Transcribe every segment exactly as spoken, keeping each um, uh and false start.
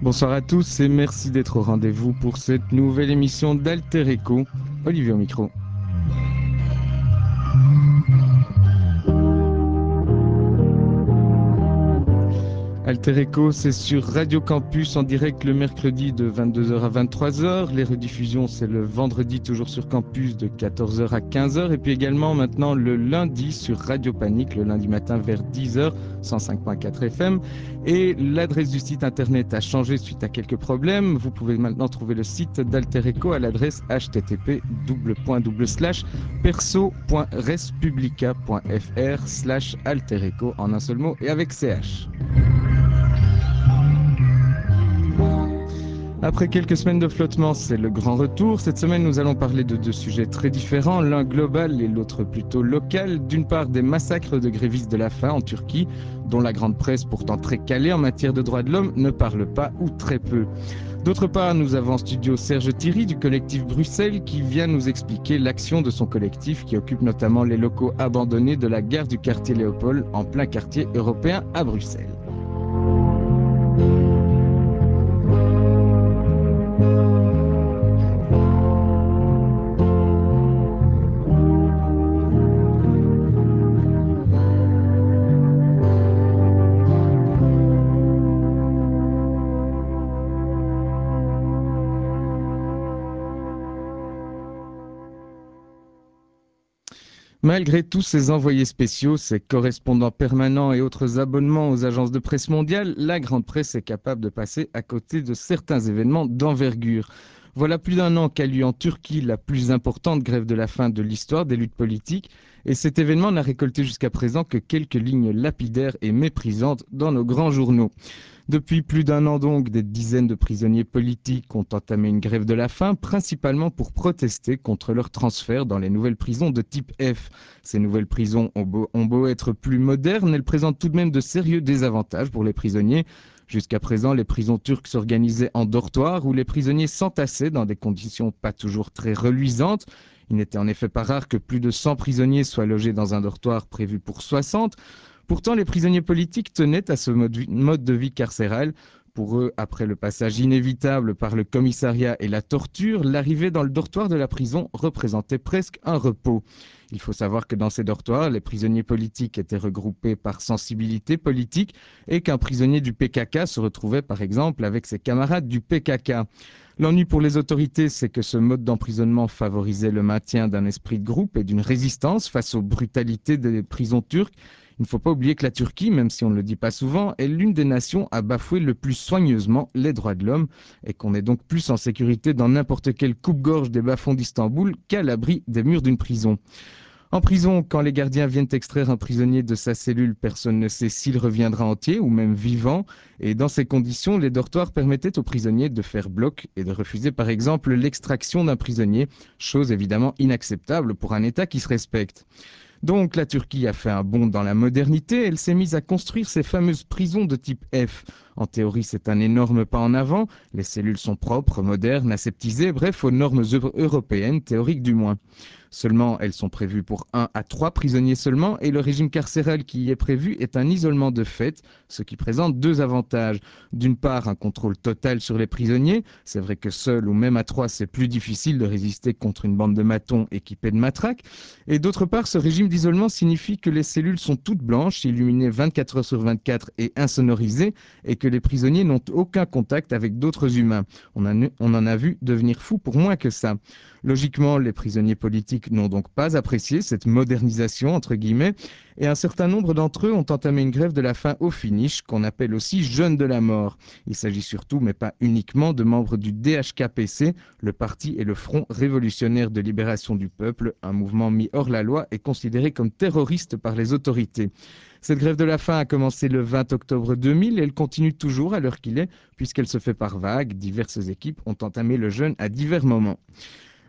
Bonsoir à tous et merci d'être au rendez-vous pour cette nouvelle émission d'Alter Echo. Olivier au micro. Alter Echo, c'est sur Radio Campus en direct le mercredi de vingt-deux heures à vingt-trois heures. Les rediffusions, c'est le vendredi toujours sur Campus de quatorze heures à quinze heures. Et puis également maintenant le lundi sur Radio Panique, le lundi matin vers dix heures, cent cinq virgule quatre F M. Et l'adresse du site internet a changé suite à quelques problèmes. Vous pouvez maintenant trouver le site d'Alter Echo à l'adresse h t t p slash perso.respublica.fr slash Alter Echo en un seul mot et avec C H. Après quelques semaines de flottement, c'est le grand retour. Cette semaine, nous allons parler de deux sujets très différents, l'un global et l'autre plutôt local. D'une part, des massacres de grévistes de la faim en Turquie, dont la grande presse, pourtant très calée en matière de droits de l'homme, ne parle pas ou très peu. D'autre part, nous avons en studio Serge Thierry du collectif Bruxelles qui vient nous expliquer l'action de son collectif qui occupe notamment les locaux abandonnés de la gare du quartier Léopold en plein quartier européen à Bruxelles. Malgré tous ces envoyés spéciaux, ces correspondants permanents et autres abonnements aux agences de presse mondiales, la grande presse est capable de passer à côté de certains événements d'envergure. Voilà plus d'un an qu'a lieu en Turquie la plus importante grève de la faim de l'histoire des luttes politiques, et cet événement n'a récolté jusqu'à présent que quelques lignes lapidaires et méprisantes dans nos grands journaux. Depuis plus d'un an donc, des dizaines de prisonniers politiques ont entamé une grève de la faim, principalement pour protester contre leur transfert dans les nouvelles prisons de type F. Ces nouvelles prisons ont beau, ont beau être plus modernes, elles présentent tout de même de sérieux désavantages pour les prisonniers. Jusqu'à présent, les prisons turques s'organisaient en dortoirs où les prisonniers s'entassaient dans des conditions pas toujours très reluisantes. Il n'était en effet pas rare que plus de cent prisonniers soient logés dans un dortoir prévu pour soixante. Pourtant, les prisonniers politiques tenaient à ce mode de vie carcéral. Pour eux, après le passage inévitable par le commissariat et la torture, l'arrivée dans le dortoir de la prison représentait presque un repos. Il faut savoir que dans ces dortoirs, les prisonniers politiques étaient regroupés par sensibilité politique et qu'un prisonnier du P K K se retrouvait par exemple avec ses camarades du P K K. L'ennui pour les autorités, c'est que ce mode d'emprisonnement favorisait le maintien d'un esprit de groupe et d'une résistance face aux brutalités des prisons turques. Il ne faut pas oublier que la Turquie, même si on ne le dit pas souvent, est l'une des nations à bafouer le plus soigneusement les droits de l'homme et qu'on est donc plus en sécurité dans n'importe quelle coupe-gorge des bas-fonds d'Istanbul qu'à l'abri des murs d'une prison. En prison, quand les gardiens viennent extraire un prisonnier de sa cellule, personne ne sait s'il reviendra entier ou même vivant. Et dans ces conditions, les dortoirs permettaient aux prisonniers de faire bloc et de refuser par exemple l'extraction d'un prisonnier, chose évidemment inacceptable pour un État qui se respecte. Donc la Turquie a fait un bond dans la modernité, elle s'est mise à construire ces fameuses prisons de type F. En théorie, c'est un énorme pas en avant, les cellules sont propres, modernes, aseptisées, bref, aux normes européennes, théoriques du moins. Seulement, elles sont prévues pour un à trois prisonniers seulement et le régime carcéral qui y est prévu est un isolement de fait, ce qui présente deux avantages. D'une part, un contrôle total sur les prisonniers. C'est vrai que seul ou même à trois, c'est plus difficile de résister contre une bande de matons équipés de matraques. Et d'autre part, ce régime d'isolement signifie que les cellules sont toutes blanches, illuminées vingt-quatre heures sur vingt-quatre et insonorisées, et que les prisonniers n'ont aucun contact avec d'autres humains. On, a, on en a vu devenir fou pour moins que ça. Logiquement, les prisonniers politiques n'ont donc pas apprécié cette modernisation, entre guillemets, et un certain nombre d'entre eux ont entamé une grève de la faim au finish, qu'on appelle aussi jeunes de la mort. Il s'agit surtout, mais pas uniquement, de membres du D H K P C, le parti et le Front révolutionnaire de libération du peuple, un mouvement mis hors la loi et considéré comme terroriste par les autorités. Cette grève de la faim a commencé le vingt octobre deux mille et elle continue toujours à l'heure qu'il est, puisqu'elle se fait par vagues. Diverses équipes ont entamé le jeûne à divers moments.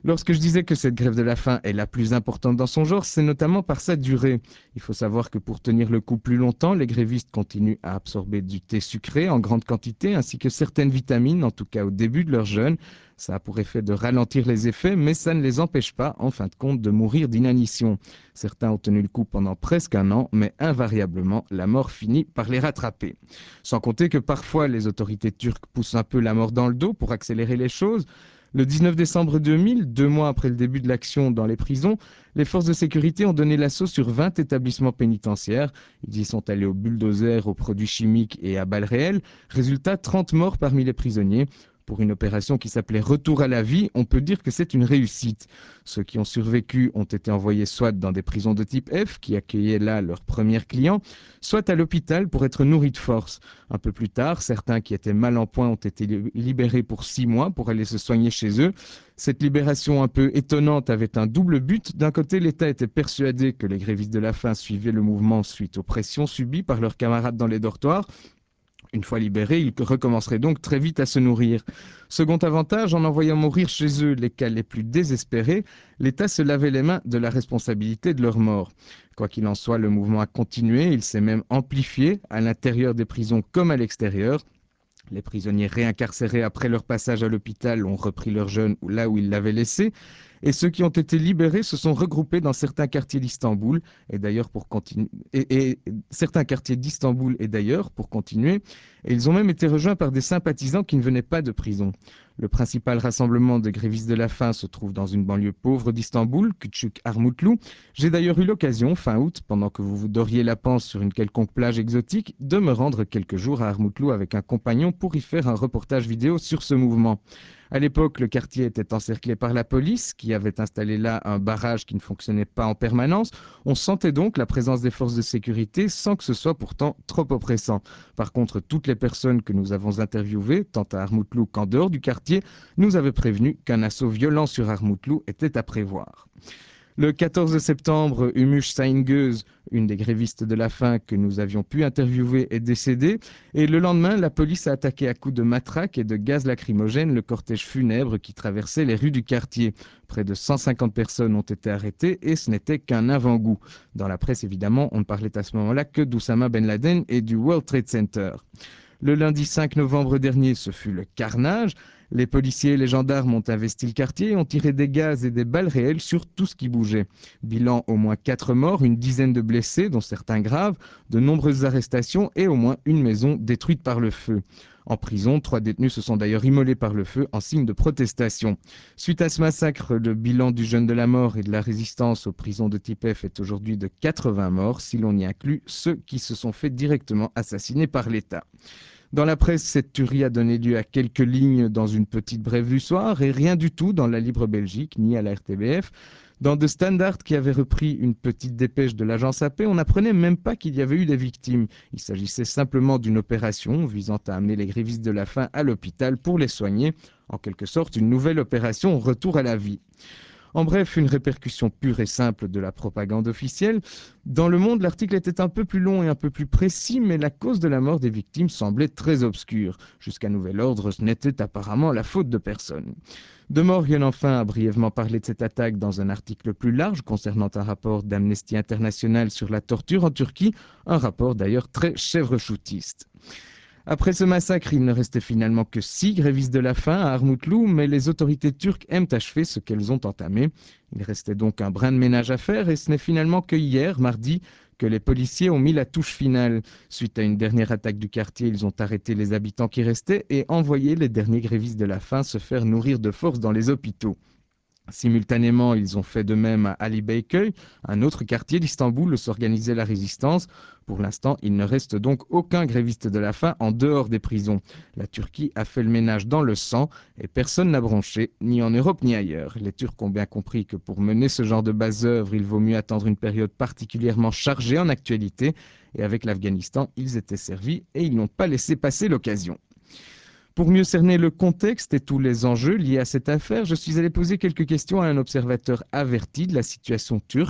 Lorsque je disais que cette grève de la faim est la plus importante dans son genre, c'est notamment par sa durée. Il faut savoir que pour tenir le coup plus longtemps, les grévistes continuent à absorber du thé sucré en grande quantité, ainsi que certaines vitamines, en tout cas au début de leur jeûne. Ça a pour effet de ralentir les effets, mais ça ne les empêche pas, en fin de compte, de mourir d'inanition. Certains ont tenu le coup pendant presque un an, mais invariablement, la mort finit par les rattraper. Sans compter que parfois, les autorités turques poussent un peu la mort dans le dos pour accélérer les choses. Le dix-neuf décembre deux mille, deux mois après le début de l'action dans les prisons, les forces de sécurité ont donné l'assaut sur vingt établissements pénitentiaires. Ils y sont allés au bulldozer, aux produits chimiques et à balles réelles. Résultat, trente morts parmi les prisonniers. Pour une opération qui s'appelait Retour à la vie, on peut dire que c'est une réussite. Ceux qui ont survécu ont été envoyés soit dans des prisons de type F, qui accueillaient là leurs premiers clients, soit à l'hôpital pour être nourris de force. Un peu plus tard, certains qui étaient mal en point ont été libérés pour six mois pour aller se soigner chez eux. Cette libération un peu étonnante avait un double but. D'un côté, l'État était persuadé que les grévistes de la faim suivaient le mouvement suite aux pressions subies par leurs camarades dans les dortoirs. Une fois libérés, ils recommenceraient donc très vite à se nourrir. Second avantage, en envoyant mourir chez eux les cas les plus désespérés, l'État se lavait les mains de la responsabilité de leur mort. Quoi qu'il en soit, le mouvement a continué, il s'est même amplifié à l'intérieur des prisons comme à l'extérieur. Les prisonniers réincarcérés après leur passage à l'hôpital ont repris leur jeûne là où ils l'avaient laissé, et ceux qui ont été libérés se sont regroupés dans certains quartiers d'Istanbul, et d'ailleurs pour continuer, et, et certains quartiers d'Istanbul et d'ailleurs pour continuer, et ils ont même été rejoints par des sympathisants qui ne venaient pas de prison. Le principal rassemblement de grévistes de la faim se trouve dans une banlieue pauvre d'Istanbul, Küçük-Armutlu. J'ai d'ailleurs eu l'occasion, fin août, pendant que vous vous doriez la panse sur une quelconque plage exotique, de me rendre quelques jours à Armutlu avec un compagnon pour y faire un reportage vidéo sur ce mouvement. À l'époque, le quartier était encerclé par la police, qui avait installé là un barrage qui ne fonctionnait pas en permanence. On sentait donc la présence des forces de sécurité sans que ce soit pourtant trop oppressant. Par contre, toutes les personnes que nous avons interviewées, tant à Armutlu qu'en dehors du quartier, nous avaient prévenu qu'un assaut violent sur Armutlu était à prévoir. Le quatorze septembre, Umuş Saingöz, une des grévistes de la faim que nous avions pu interviewer, est décédée. Et le lendemain, la police a attaqué à coups de matraque et de gaz lacrymogène le cortège funèbre qui traversait les rues du quartier. Près de cent cinquante personnes ont été arrêtées et ce n'était qu'un avant-goût. Dans la presse, évidemment, on ne parlait à ce moment-là que d'Oussama Ben Laden et du World Trade Center. Le lundi cinq novembre dernier, ce fut le carnage. Les policiers et les gendarmes ont investi le quartier et ont tiré des gaz et des balles réelles sur tout ce qui bougeait. Bilan, au moins quatre morts, une dizaine de blessés, dont certains graves, de nombreuses arrestations et au moins une maison détruite par le feu. En prison, trois détenus se sont d'ailleurs immolés par le feu en signe de protestation. Suite à ce massacre, le bilan du jeûne de la mort et de la résistance aux prisons de type F est aujourd'hui de quatre-vingts morts, si l'on y inclut ceux qui se sont fait directement assassiner par l'État. Dans la presse, cette tuerie a donné lieu à quelques lignes dans une petite brève du soir et rien du tout dans la Libre Belgique ni à la R T B F. Dans The Standard, qui avait repris une petite dépêche de l'agence A P, on n'apprenait même pas qu'il y avait eu des victimes. Il s'agissait simplement d'une opération visant à amener les grévistes de la faim à l'hôpital pour les soigner. En quelque sorte, une nouvelle opération retour à la vie. En bref, une répercussion pure et simple de la propagande officielle. Dans Le Monde, l'article était un peu plus long et un peu plus précis, mais la cause de la mort des victimes semblait très obscure. Jusqu'à nouvel ordre, ce n'était apparemment la faute de personne. De Morgan, enfin, a brièvement parlé de cette attaque dans un article plus large concernant un rapport d'Amnesty International sur la torture en Turquie, un rapport d'ailleurs très chèvre-choutiste. Après ce massacre, il ne restait finalement que six grévistes de la faim à Armutlu, mais les autorités turques aiment achever ce qu'elles ont entamé. Il restait donc un brin de ménage à faire et ce n'est finalement que hier, mardi, que les policiers ont mis la touche finale. Suite à une dernière attaque du quartier, ils ont arrêté les habitants qui restaient et envoyé les derniers grévistes de la faim se faire nourrir de force dans les hôpitaux. Simultanément, ils ont fait de même à Ali Beyköy, un autre quartier d'Istanbul où s'organisait la résistance. Pour l'instant, il ne reste donc aucun gréviste de la faim en dehors des prisons. La Turquie a fait le ménage dans le sang et personne n'a bronché, ni en Europe ni ailleurs. Les Turcs ont bien compris que pour mener ce genre de bas œuvre, il vaut mieux attendre une période particulièrement chargée en actualité. Et avec l'Afghanistan, ils étaient servis et ils n'ont pas laissé passer l'occasion. Pour mieux cerner le contexte et tous les enjeux liés à cette affaire, je suis allé poser quelques questions à un observateur averti de la situation turque.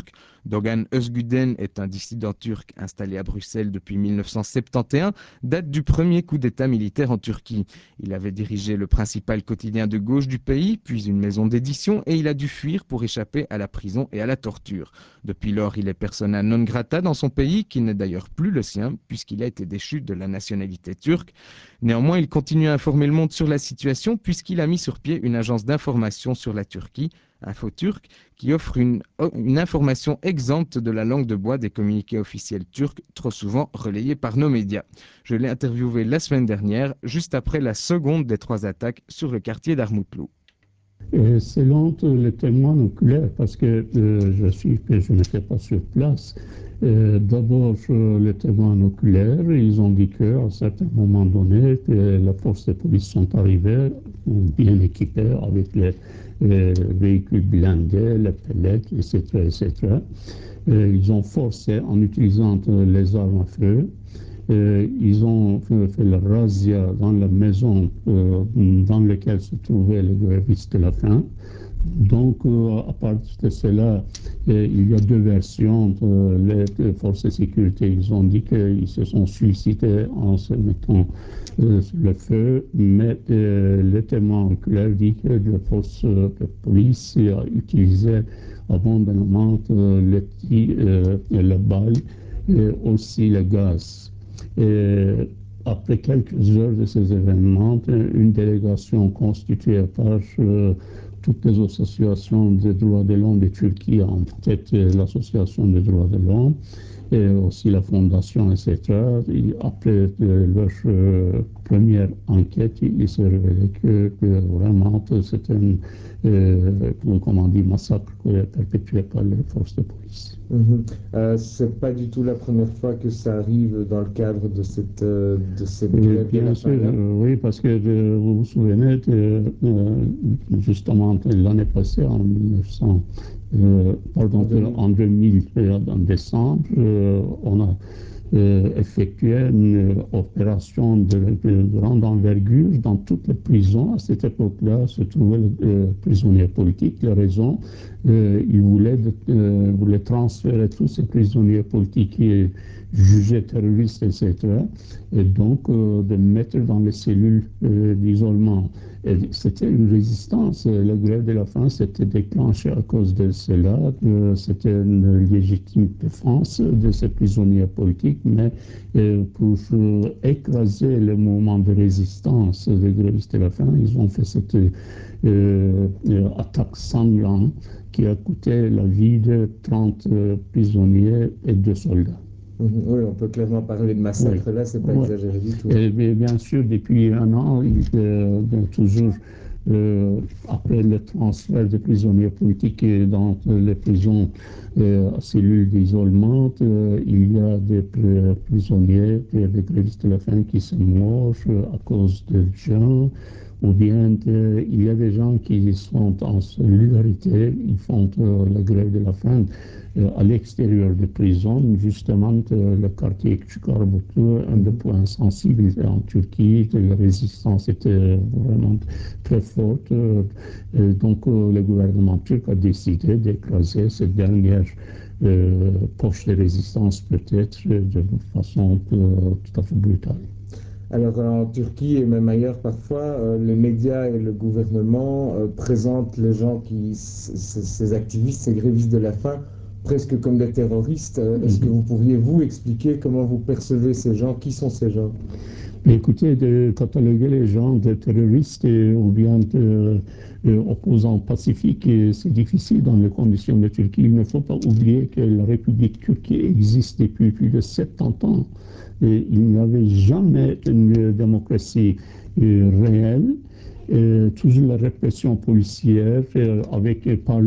Doğan Özgüden est un dissident turc installé à Bruxelles depuis mille neuf cent soixante et onze, date du premier coup d'État militaire en Turquie. Il avait dirigé le principal quotidien de gauche du pays, puis une maison d'édition, et il a dû fuir pour échapper à la prison et à la torture. Depuis lors, il est persona non grata dans son pays, qui n'est d'ailleurs plus le sien, puisqu'il a été déchu de la nationalité turque. Néanmoins, il continue à informer le monde sur la situation, puisqu'il a mis sur pied une agence d'information sur la Turquie, InfoTurk, qui offre une, une information exempte de la langue de bois des communiqués officiels turcs, trop souvent relayés par nos médias. Je l'ai interviewé la semaine dernière, juste après la seconde des trois attaques sur le quartier d'Armutlu. Et selon les témoins oculaires, parce que euh, je suis que je n'étais pas sur place, euh, d'abord euh, les témoins oculaires, ils ont dit qu'à un certain moment donné, que la force de police sont arrivées, bien équipées avec les, les véhicules blindés, les pellets, et cetera, et cetera. Et ils ont forcé en utilisant les armes à feu. Euh, ils ont fait, fait la razzia dans la maison euh, dans laquelle se trouvaient les grévistes de la faim. Donc, euh, à partir de cela, euh, il y a deux versions. Euh, les forces de sécurité, ils ont dit qu'ils se sont suicidés en se mettant euh, sur le feu, mais euh, les témoins oculaires disent que les forces de police a utilisé abondamment euh, les, euh, les balles et aussi le gaz. Et après quelques heures de ces événements, une délégation constituée par euh, toutes les associations des droits de l'homme de Turquie, en tête l'association des droits de l'homme, et aussi la fondation, et cetera. Et après euh, leur euh, première enquête, il s'est révélé que, que vraiment c'était un euh, comment dire, massacre perpétué par les forces de police. Mmh. Euh, c'est pas du tout la première fois que ça arrive dans le cadre de cette, euh, de cette Euh, grève de bien la sûr, faim-là. euh, oui, parce que euh, vous vous souvenez, de, euh, justement, l'année passée, en mille neuf cents, euh, En pardon, deux mille. en deux mille, euh, en décembre, euh, on a euh, effectué une opération de, de grande envergure dans toutes les prisons. À cette époque-là se trouvaient les euh, prisonniers politiques. La raison, euh, ils voulaient, de, euh, voulaient transférer tous ces prisonniers politiques qui jugés terroristes, et cetera. Et donc euh, de mettre dans les cellules euh, d'isolement. Et c'était une résistance. La grève de la faim s'était déclenchée à cause de cela. Euh, c'était une légitime défense de ces prisonniers politiques, mais euh, pour euh, écraser le mouvement de résistance des grévistes de la faim, ils ont fait cette euh, euh, attaque sanglante qui a coûté la vie de trente euh, prisonniers et deux soldats. Mmh. Oui, on peut clairement parler de Oui, massacre là, c'est pas ouais. exagéré du tout. Et bien sûr, depuis un an, il, euh, toujours euh, après le transfert des prisonniers politiques dans les prisons euh, à cellules d'isolement, euh, il y a des prisonniers, des grévistes de la faim qui se mangent à cause de gens, ou bien de, il y a des gens qui sont en solidarité, ils font euh, la grève de la faim euh, à l'extérieur des prisons, justement euh, le quartier Küçükarbuklu, un des points sensibles en Turquie, la résistance était vraiment très forte. Euh, donc euh, le gouvernement turc a décidé d'écraser cette dernière euh, poche de résistance peut-être de façon euh, tout à fait brutale. Alors en Turquie et même ailleurs parfois, euh, les médias et le gouvernement euh, présentent les gens qui, ces activistes, ces grévistes de la faim, presque comme des terroristes. Euh, Est-ce que Mm-hmm. vous pourriez vous expliquer comment vous percevez ces gens? Qui sont ces gens? Écoutez, de cataloguer les gens de terroristes ou bien de, de opposants pacifiques, c'est difficile dans les conditions de Turquie. Il ne faut pas oublier que la République turque existe depuis plus de soixante-dix ans. Et il n'y avait jamais une démocratie euh, réelle. Euh, toujours la répression policière euh, avec par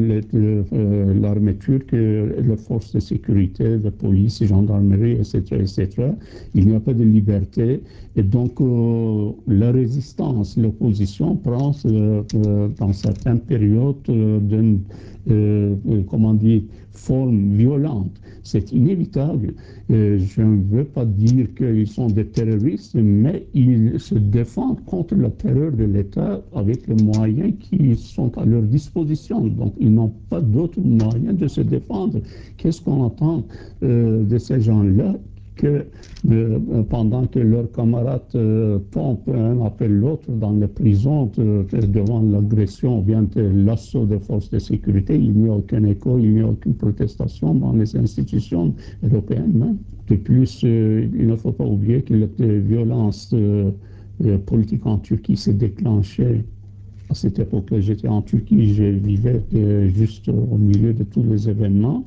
euh, l'armée turque, les forces de sécurité, la police, gendarmerie, et cetera, et cetera. Il n'y a pas de liberté. Et donc, euh, la résistance, l'opposition prend euh, euh, dans certaines périodes euh, d'une, euh, comment dire, forme violente. C'est inévitable. Euh, je ne veux pas dire qu'ils sont des terroristes, mais ils se défendent contre la terreur de l'État ça avec les moyens qui sont à leur disposition. Donc, ils n'ont pas d'autres moyens de se défendre. Qu'est-ce qu'on entend euh, de ces gens-là que euh, pendant que leurs camarades euh, tombent un après l'autre dans les prisons de, de, devant l'agression ou bien de l'assaut des forces de sécurité, il n'y a aucun écho, il n'y a aucune protestation dans les institutions européennes même. De plus, euh, il ne faut pas oublier que la violence euh, euh, politique en Turquie s'est déclenchée à cette époque-là. J'étais en Turquie, je vivais euh, juste au milieu de tous les événements.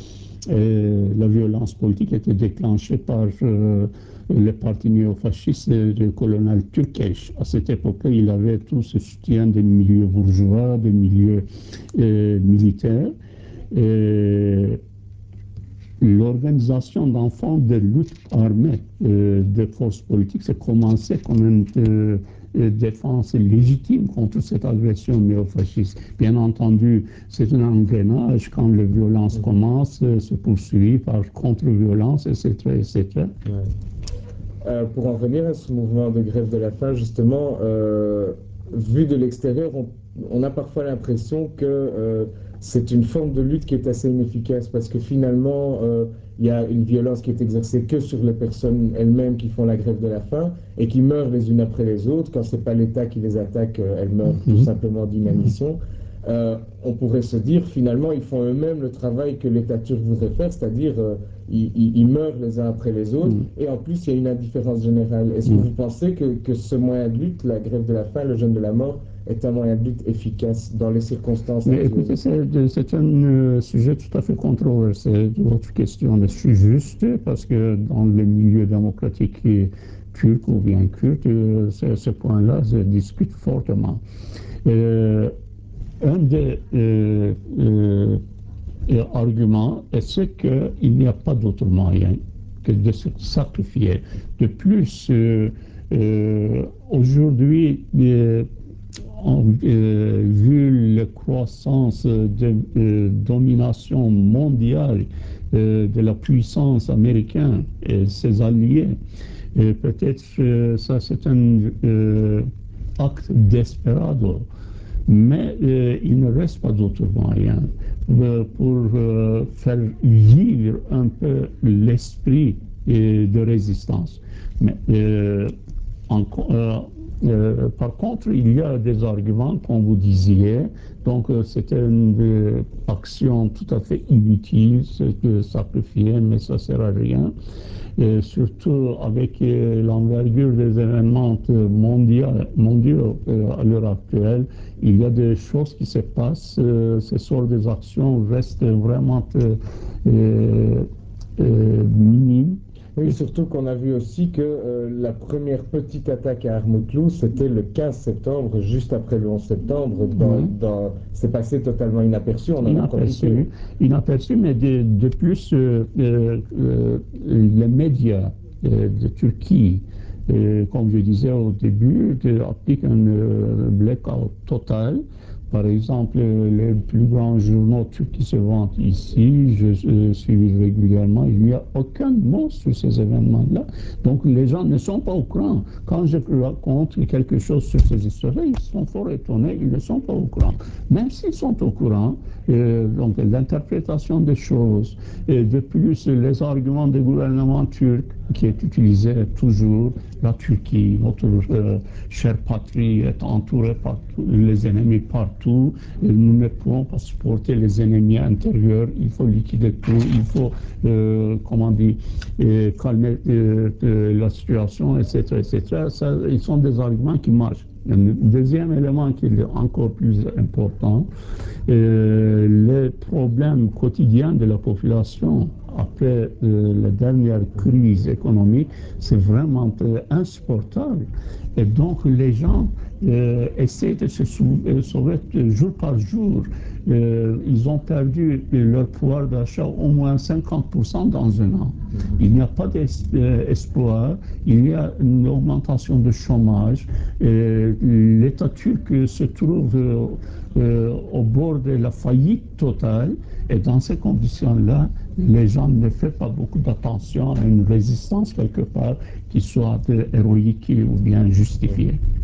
Et la violence politique était déclenchée par euh, le parti néofasciste du colonel Türkeş. À cette époque-là, il avait tout ce soutien des milieux bourgeois, des milieux euh, militaires. Et l'organisation d'enfants de lutte armée euh, des forces politiques, c'est commencé comme une euh, défense légitime contre cette agression néofasciste. Bien entendu, c'est un engrenage quand la violence commence, euh, se poursuit par contre-violence, et cetera, et cetera. Ouais. Euh, pour en revenir à ce mouvement de grève de la faim, justement, euh, vu de l'extérieur, on, on a parfois l'impression que euh, c'est une forme de lutte qui est assez inefficace parce que finalement, euh, il y a une violence qui est exercée que sur les personnes elles-mêmes qui font la grève de la faim et qui meurent les unes après les autres. Quand c'est pas l'État qui les attaque, euh, elles meurent tout Mhm. simplement d'inanition. Euh, on pourrait se dire finalement ils font eux-mêmes le travail que l'État turc voudrait faire, c'est-à-dire euh, ils, ils- ils meurent les uns après les autres Mhm. et en plus il y a une indifférence générale. Est-ce que Mhm. vous pensez que, que ce moyen de lutte, la grève de la faim, le jeûne de la mort, est un moyen de lutte efficace dans les circonstances Mais actuelles? écoutez, c'est c'est un euh, sujet tout à fait controversé. Votre question est juste parce que dans le milieu démocratique turc ou bien kurde, euh, ce, ce point-là se discute fortement. Euh, un des euh, euh, arguments est qu'il n'y a pas d'autre moyen que de se sacrifier. De plus, euh, euh, aujourd'hui, euh, en, euh, vu la croissance de euh, domination mondiale euh, de la puissance américaine et ses alliés, et peut-être euh, ça c'est un euh, acte desperado, mais euh, il ne reste pas d'autre moyen euh, pour euh, faire vivre un peu l'esprit euh, de résistance. Mais euh, en, euh, euh, par contre, il y a des arguments, comme vous disiez, donc euh, c'était une euh, action tout à fait inutile, c'est de sacrifier, mais ça ne sert à rien. Et surtout avec euh, l'envergure des événements mondiaux, mondiaux euh, à l'heure actuelle, il y a des choses qui se passent, euh, ces sortes des actions restent vraiment euh, euh, minimes. Oui, surtout qu'on a vu aussi que euh, la première petite attaque à Armutlu, c'était le quinze septembre, juste après le onze septembre. Dans, Ouais. dans... C'est passé totalement inaperçu, on en a profité. Inaperçu, inaperçu, mais de, de plus, euh, euh, euh, les médias euh, de Turquie, euh, comme je disais au début, de- appliquent un euh, blackout total. Par exemple, euh, les plus grands journaux turcs qui se vendent ici, je euh, suis régulièrement, il n'y a aucun mot sur ces événements-là. Donc les gens ne sont pas au courant. Quand je raconte quelque chose sur ces histoires-là, ils sont fort étonnés, ils ne sont pas au courant. Même s'ils sont au courant, euh, donc l'interprétation des choses, et de plus les arguments du gouvernement turc qui est utilisé toujours, la Turquie, notre euh, chère patrie est entourée par les ennemis partout, et nous ne pouvons pas supporter les ennemis intérieurs, il faut liquider tout, il faut, euh, comment dire, euh, calmer euh, euh, la situation, et cetera, et cetera. Ça, ils sont des arguments qui marchent. Un deuxième élément qui est encore plus important, euh, les problèmes quotidiens de la population après euh, la dernière crise économique, c'est vraiment euh, insupportable. Et donc les gens euh, essaient de se sauver jour par jour. Euh, ils ont perdu leur pouvoir d'achat au moins cinquante pour cent dans un an. Il n'y a pas d'espoir, il y a une augmentation de chômage. L'État turc se trouve euh, euh, au bord de la faillite totale. Et dans ces conditions-là, les gens ne font pas beaucoup d'attention à une résistance quelque part qui soit héroïque ou bien justifiée.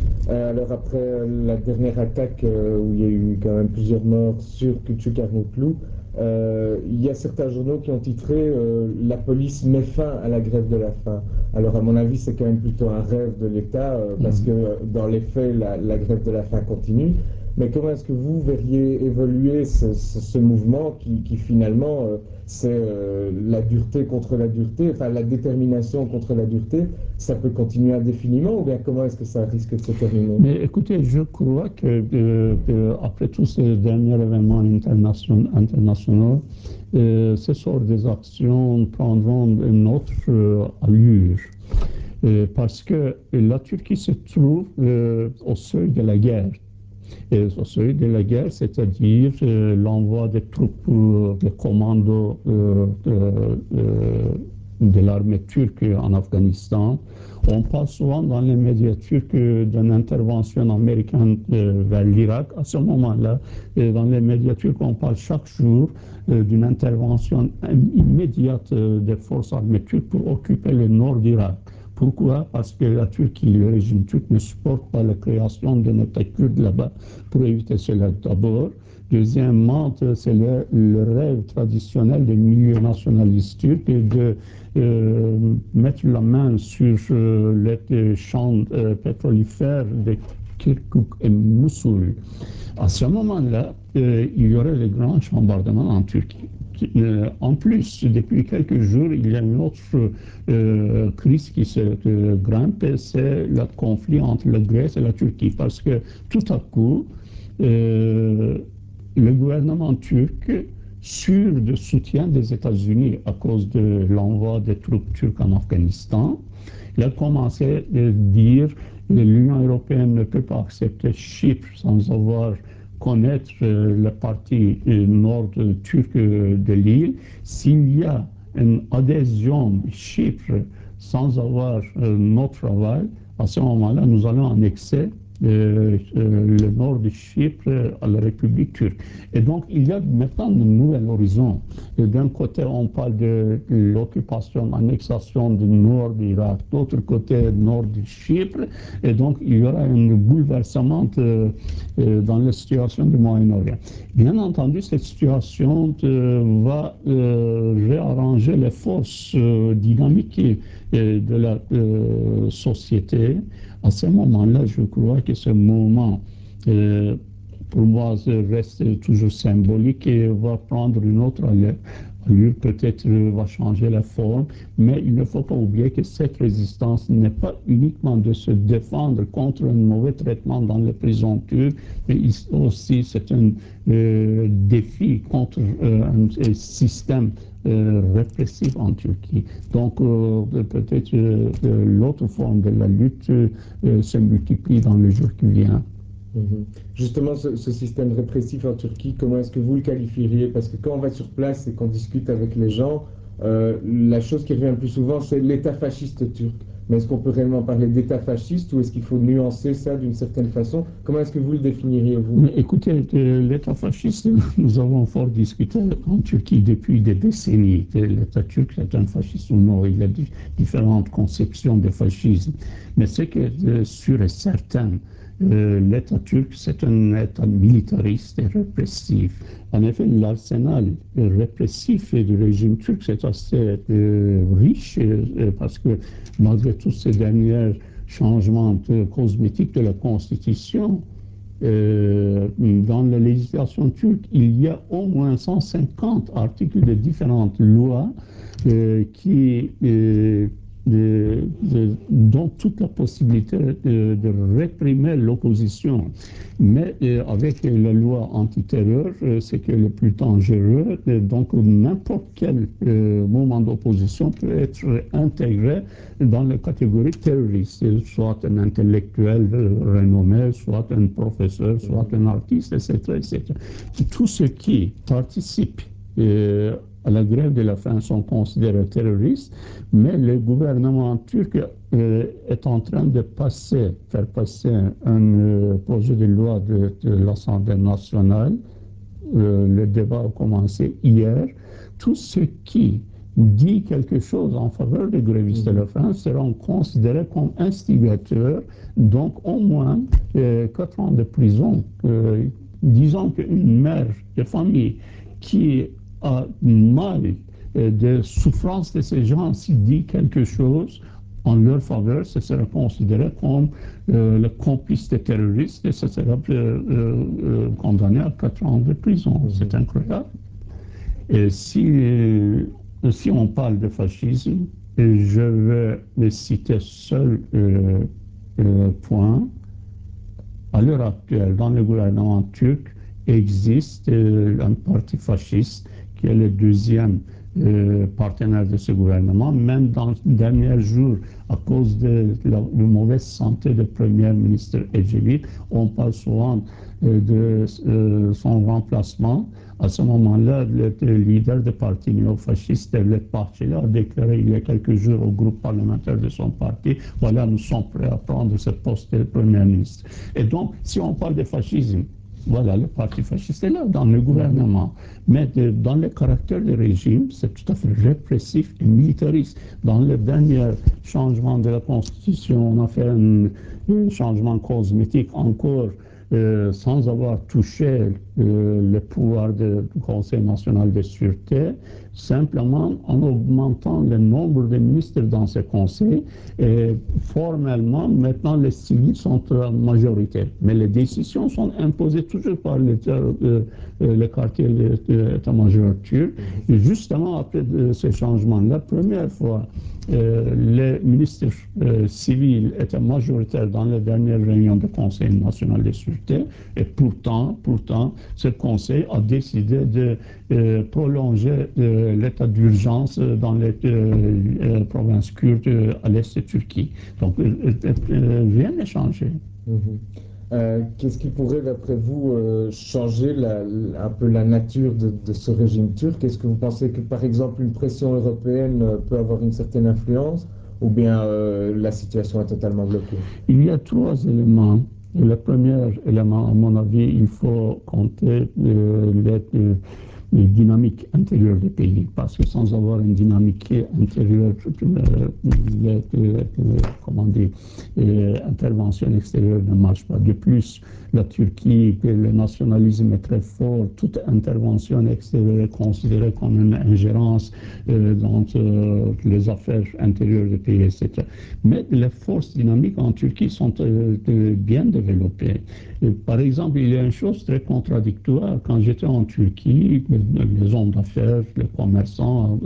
Euh, alors après euh, la dernière attaque euh, où il y a eu quand même plusieurs morts sur Küçükkermutlu, euh, il y a certains journaux qui ont titré euh, La police met fin à la grève de la faim. Alors à mon avis c'est quand même plutôt un rêve de l'État euh, parce que Mhm. euh, dans les faits la, la grève de la faim continue. Mais comment est-ce que vous verriez évoluer ce, ce- ce mouvement qui, qui finalement euh, c'est euh, la dureté contre la dureté, enfin la détermination contre la dureté, ça peut continuer indéfiniment ou bien comment est-ce que ça risque de se terminer? Mais écoutez, je crois que euh, euh, après tous ces derniers événements internation- internationaux, euh, ce sort des actions prendront une autre euh, allure. Euh, parce que la Turquie se trouve euh, au seuil de la guerre. Et au seuil de la guerre, c'est-à-dire euh, l'envoi des troupes, euh, des commandos euh, euh, euh, de l'armée turque en Afghanistan. On parle souvent dans les médias turcs euh, d'une intervention américaine euh, vers l'Irak. À ce moment-là, euh, dans les médias turcs, on parle chaque jour euh, d'une intervention immédiate euh, des forces armées turques pour occuper le nord d'Irak. Pourquoi? Parce que la Turquie, le régime turc ne supporte pas la création d'un État kurde là-bas pour éviter cela d'abord. Deuxièmement, c'est le, le, rêve traditionnel des milieux nationalistes turcs de euh, mettre la main sur euh, les champs euh, pétrolifères de Kirkuk et Mossoul. À ce moment-là, euh, il y aurait les grands bombardements en Turquie. Euh, en plus, depuis quelques jours, il y a une autre euh, crise qui se euh, grimpe, c'est le conflit entre la Grèce et la Turquie. Parce que tout à coup, euh, le gouvernement turc, sûr de soutien des États-Unis à cause de l'envoi des troupes turques en Afghanistan, il a commencé à dire que l'Union européenne ne peut pas accepter Chypre sans avoir connaître euh, la partie euh, nord turque de l'île. S'il y a une adhésion de Chypre sans avoir euh, notre travail, à ce moment-là, nous allons annexer euh, euh, le nord de Chypre à la République turque. Et donc, il y a maintenant de nouveaux horizons. D'un côté, on parle de l'occupation, l'annexation du nord de l'Irak, d'autre côté, nord de Chypre. Et donc, il y aura un bouleversement de, euh, dans la situation du Moyen-Orient. Bien entendu, cette situation euh, va euh, réarranger les forces euh, dynamiques euh, de la euh, société. À ce moment-là, je crois que ce moment, euh, pour moi, reste toujours symbolique et va prendre une autre allure. Peut-être va changer la forme, mais il ne faut pas oublier que cette résistance n'est pas uniquement de se défendre contre un mauvais traitement dans les prisons turques, mais aussi c'est un euh, défi contre euh, un, un système euh, répressif en Turquie. Donc euh, peut-être euh, l'autre forme de la lutte euh, se multiplie dans le jour qui vient. Mhm. Justement, ce, ce système répressif en Turquie, comment est-ce que vous le qualifieriez? Parce que quand on va sur place et qu'on discute avec les gens, euh, la chose qui revient le plus souvent, c'est l'État fasciste turc. Mais est-ce qu'on peut réellement parler d'État fasciste ou est-ce qu'il faut nuancer ça d'une certaine façon? Comment est-ce que vous le définiriez, vous? Mais écoutez, l'État fasciste, nous avons fort discuté en Turquie depuis des décennies. L'État turc est un fascisme ou non, il y a différentes conceptions de fascisme. Mais ce qui est sûr et certain, euh, l'État turc, c'est un État militariste et répressif. En effet, l'arsenal répressif du régime turc, c'est assez euh, riche euh, parce que malgré tous ces derniers changements cosmétiques de la Constitution, euh, dans la législation turque, il y a au moins cent cinquante articles de différentes lois euh, qui euh, de, de, dont toute la possibilité de, de réprimer l'opposition. Mais euh, avec la loi antiterreur, euh, c'est que le plus dangereux, euh, donc n'importe quel euh, moment d'opposition peut être intégré dans la catégorie terroriste, soit un intellectuel renommé, soit un professeur, soit un artiste, et cetera, et cetera. Tous ceux qui participent euh, à la grève de la faim sont considérés terroristes, mais le gouvernement turc euh, est en train de passer, faire passer un, un euh, projet de loi de, de l'Assemblée nationale. Euh, le débat a commencé hier. Tous ceux qui dit quelque chose en faveur des grévistes de la faim seront considérés comme instigateurs, donc au moins euh, quatre ans de prison. Euh, disons qu'une mère de famille qui a mal euh, de souffrance de ces gens, s'il dit quelque chose en leur faveur, ce sera considéré comme euh, le complice des terroristes et ce sera euh, euh, condamné à quatre ans de prison. Mmh. C'est incroyable. Et si, euh, si on parle de fascisme, je vais citer seul euh, euh, point. À l'heure actuelle, dans le gouvernement turc, existe euh, un parti fasciste qui est le deuxième euh, partenaire de ce gouvernement. Même dans les derniers jours, à cause de la, de la mauvaise santé du Premier ministre Ecevit, on parle souvent euh, de euh, son remplacement. À ce moment-là, le, le leader du parti néofasciste, Devlet Bahçeli, a déclaré il y a quelques jours au groupe parlementaire de son parti, voilà, nous sommes prêts à prendre ce poste de Premier ministre. Et donc, si on parle de fascisme, voilà, le parti fasciste est là, dans le gouvernement. Mais de, dans le caractère du régime, c'est tout à fait répressif et militariste. Dans le dernier changement de la Constitution, on a fait un, un changement cosmétique encore euh, sans avoir touché euh, le pouvoir du Conseil national de sûreté, simplement en augmentant le nombre de ministres dans ce conseil. Et formellement, maintenant, les civils sont en majorité. Mais les décisions sont imposées toujours par le, euh, le quartier de l'état-major turc. Et justement, après euh, ce changement, la première fois, euh, les ministres euh, civils étaient majoritaires dans les dernières réunions du Conseil national de sûreté. Et pourtant, pourtant, ce conseil a décidé de euh, prolonger euh, l'état d'urgence dans les euh, euh, provinces kurdes euh, à l'est de Turquie. Donc, euh, euh, rien n'est changé. Mmh. Euh, Qu'est-ce qui pourrait, d'après vous, euh, changer la, un peu la nature de, de ce régime turc? Est-ce que vous pensez que, par exemple, une pression européenne euh, peut avoir une certaine influence, ou bien euh, la situation est totalement bloquée? Il y a trois éléments. Le premier élément, à mon avis, il faut compter euh, les, euh, les dynamiques intérieures du pays, parce que sans avoir une dynamique intérieure, euh, les, euh, comment dire, euh, intervention extérieure ne marche pas. De plus, la Turquie, le nationalisme est très fort, toute intervention extérieure est considérée comme une ingérence euh, dans euh, les affaires intérieures du pays, et cetera. Mais les forces dynamiques en Turquie sont euh, bien développées. Et par exemple, il y a une chose très contradictoire. Quand j'étais en Turquie, les hommes d'affaires, les commerçants,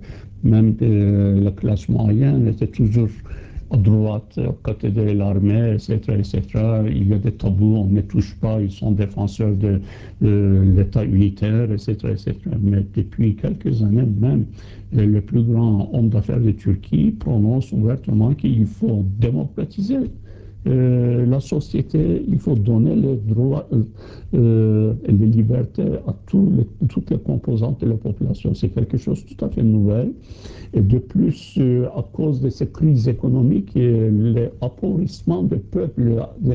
même euh, la classe moyenne était toujours à droite, à côté de l'armée, et cetera, et cetera. Il y a des tabous, on ne touche pas, ils sont défenseurs de, de l'État unitaire, et cetera, et cetera. Mais depuis quelques années même, le plus grand homme d'affaires de Turquie prononce ouvertement qu'il faut démocratiser euh, la société, il faut donner les droits euh, euh, et les libertés à tous les, toutes les composantes de la population. C'est quelque chose de tout à fait nouvel. Et de plus, euh, à cause de ces crises économiques, l'appauvrissement du peuple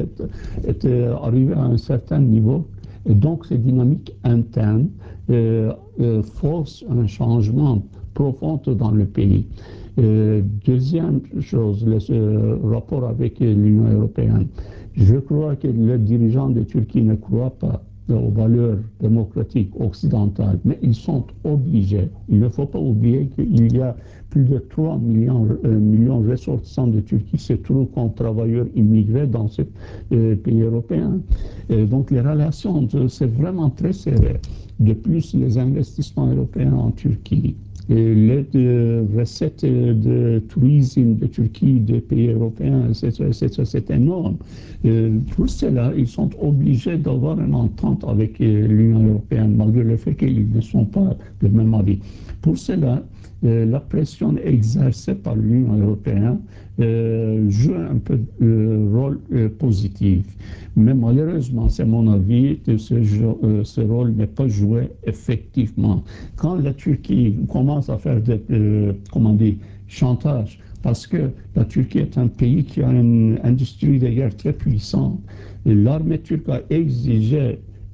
est, est arrivé à un certain niveau. Et donc, ces dynamiques internes euh, euh, forcent un changement profond dans le pays. Euh, deuxième chose, le euh, rapport avec l'Union européenne. Je crois que les dirigeants de Turquie ne croient pas aux valeurs démocratiques occidentales, mais ils sont obligés. Il ne faut pas oublier qu'il y a plus de trois millions, euh, millions de ressortissants de Turquie se trouvent comme travailleurs immigrés dans ce euh, pays européen. Et donc les relations, c'est vraiment très serré. De plus, les investissements européens en Turquie, et les euh, recettes de tourisme de Turquie, des pays européens, et cetera, et cetera, c'est énorme. Euh, pour cela, ils sont obligés d'avoir une entente avec euh, l'Union européenne, malgré le fait qu'ils ne sont pas de même avis. Pour cela, euh, la pression exercée par l'Union européenne euh, joue un peu de euh, rôle euh, positif. Mais malheureusement, c'est mon avis, que ce, euh, ce rôle n'est pas joué effectivement. Quand la Turquie commence à faire des, euh, comment dire, chantage, parce que la Turquie est un pays qui a une industrie de guerre très puissante, et l'armée turque a exigé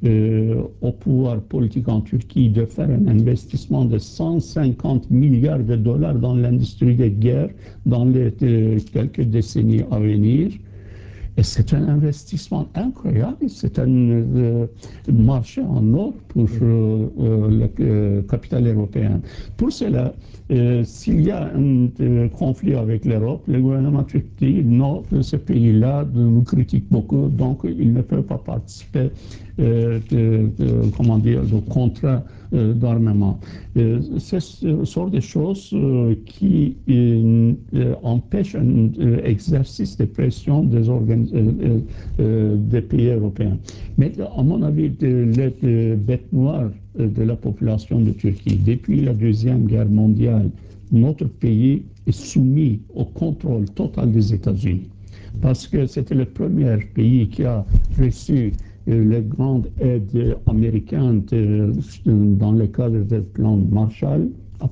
euh, au pouvoir politique en Turquie de faire un investissement de cent cinquante milliards de dollars dans l'industrie de guerre dans les euh, quelques décennies à venir. Et c'est un investissement incroyable, c'est un euh, marché en or pour euh, euh, le euh, capital européen. Pour cela, euh, s'il y a un euh, conflit avec l'Europe, le gouvernement turc dit non, ce pays-là nous critique beaucoup, donc il ne peut pas participer euh, de, de, comment dire, de contrat euh, d'armement. Euh, c'est ce genre de choses euh, qui euh, empêchent un euh, exercice de pression des, organ euh, euh, des pays européens. Mais à mon avis, les bêtes noires de la population de Turquie, depuis la Deuxième Guerre mondiale, notre pays est soumis au contrôle total des États-Unis. Parce que c'était le premier pays qui a reçu les grandes aides américaines de, dans le cadre du plan Marshall,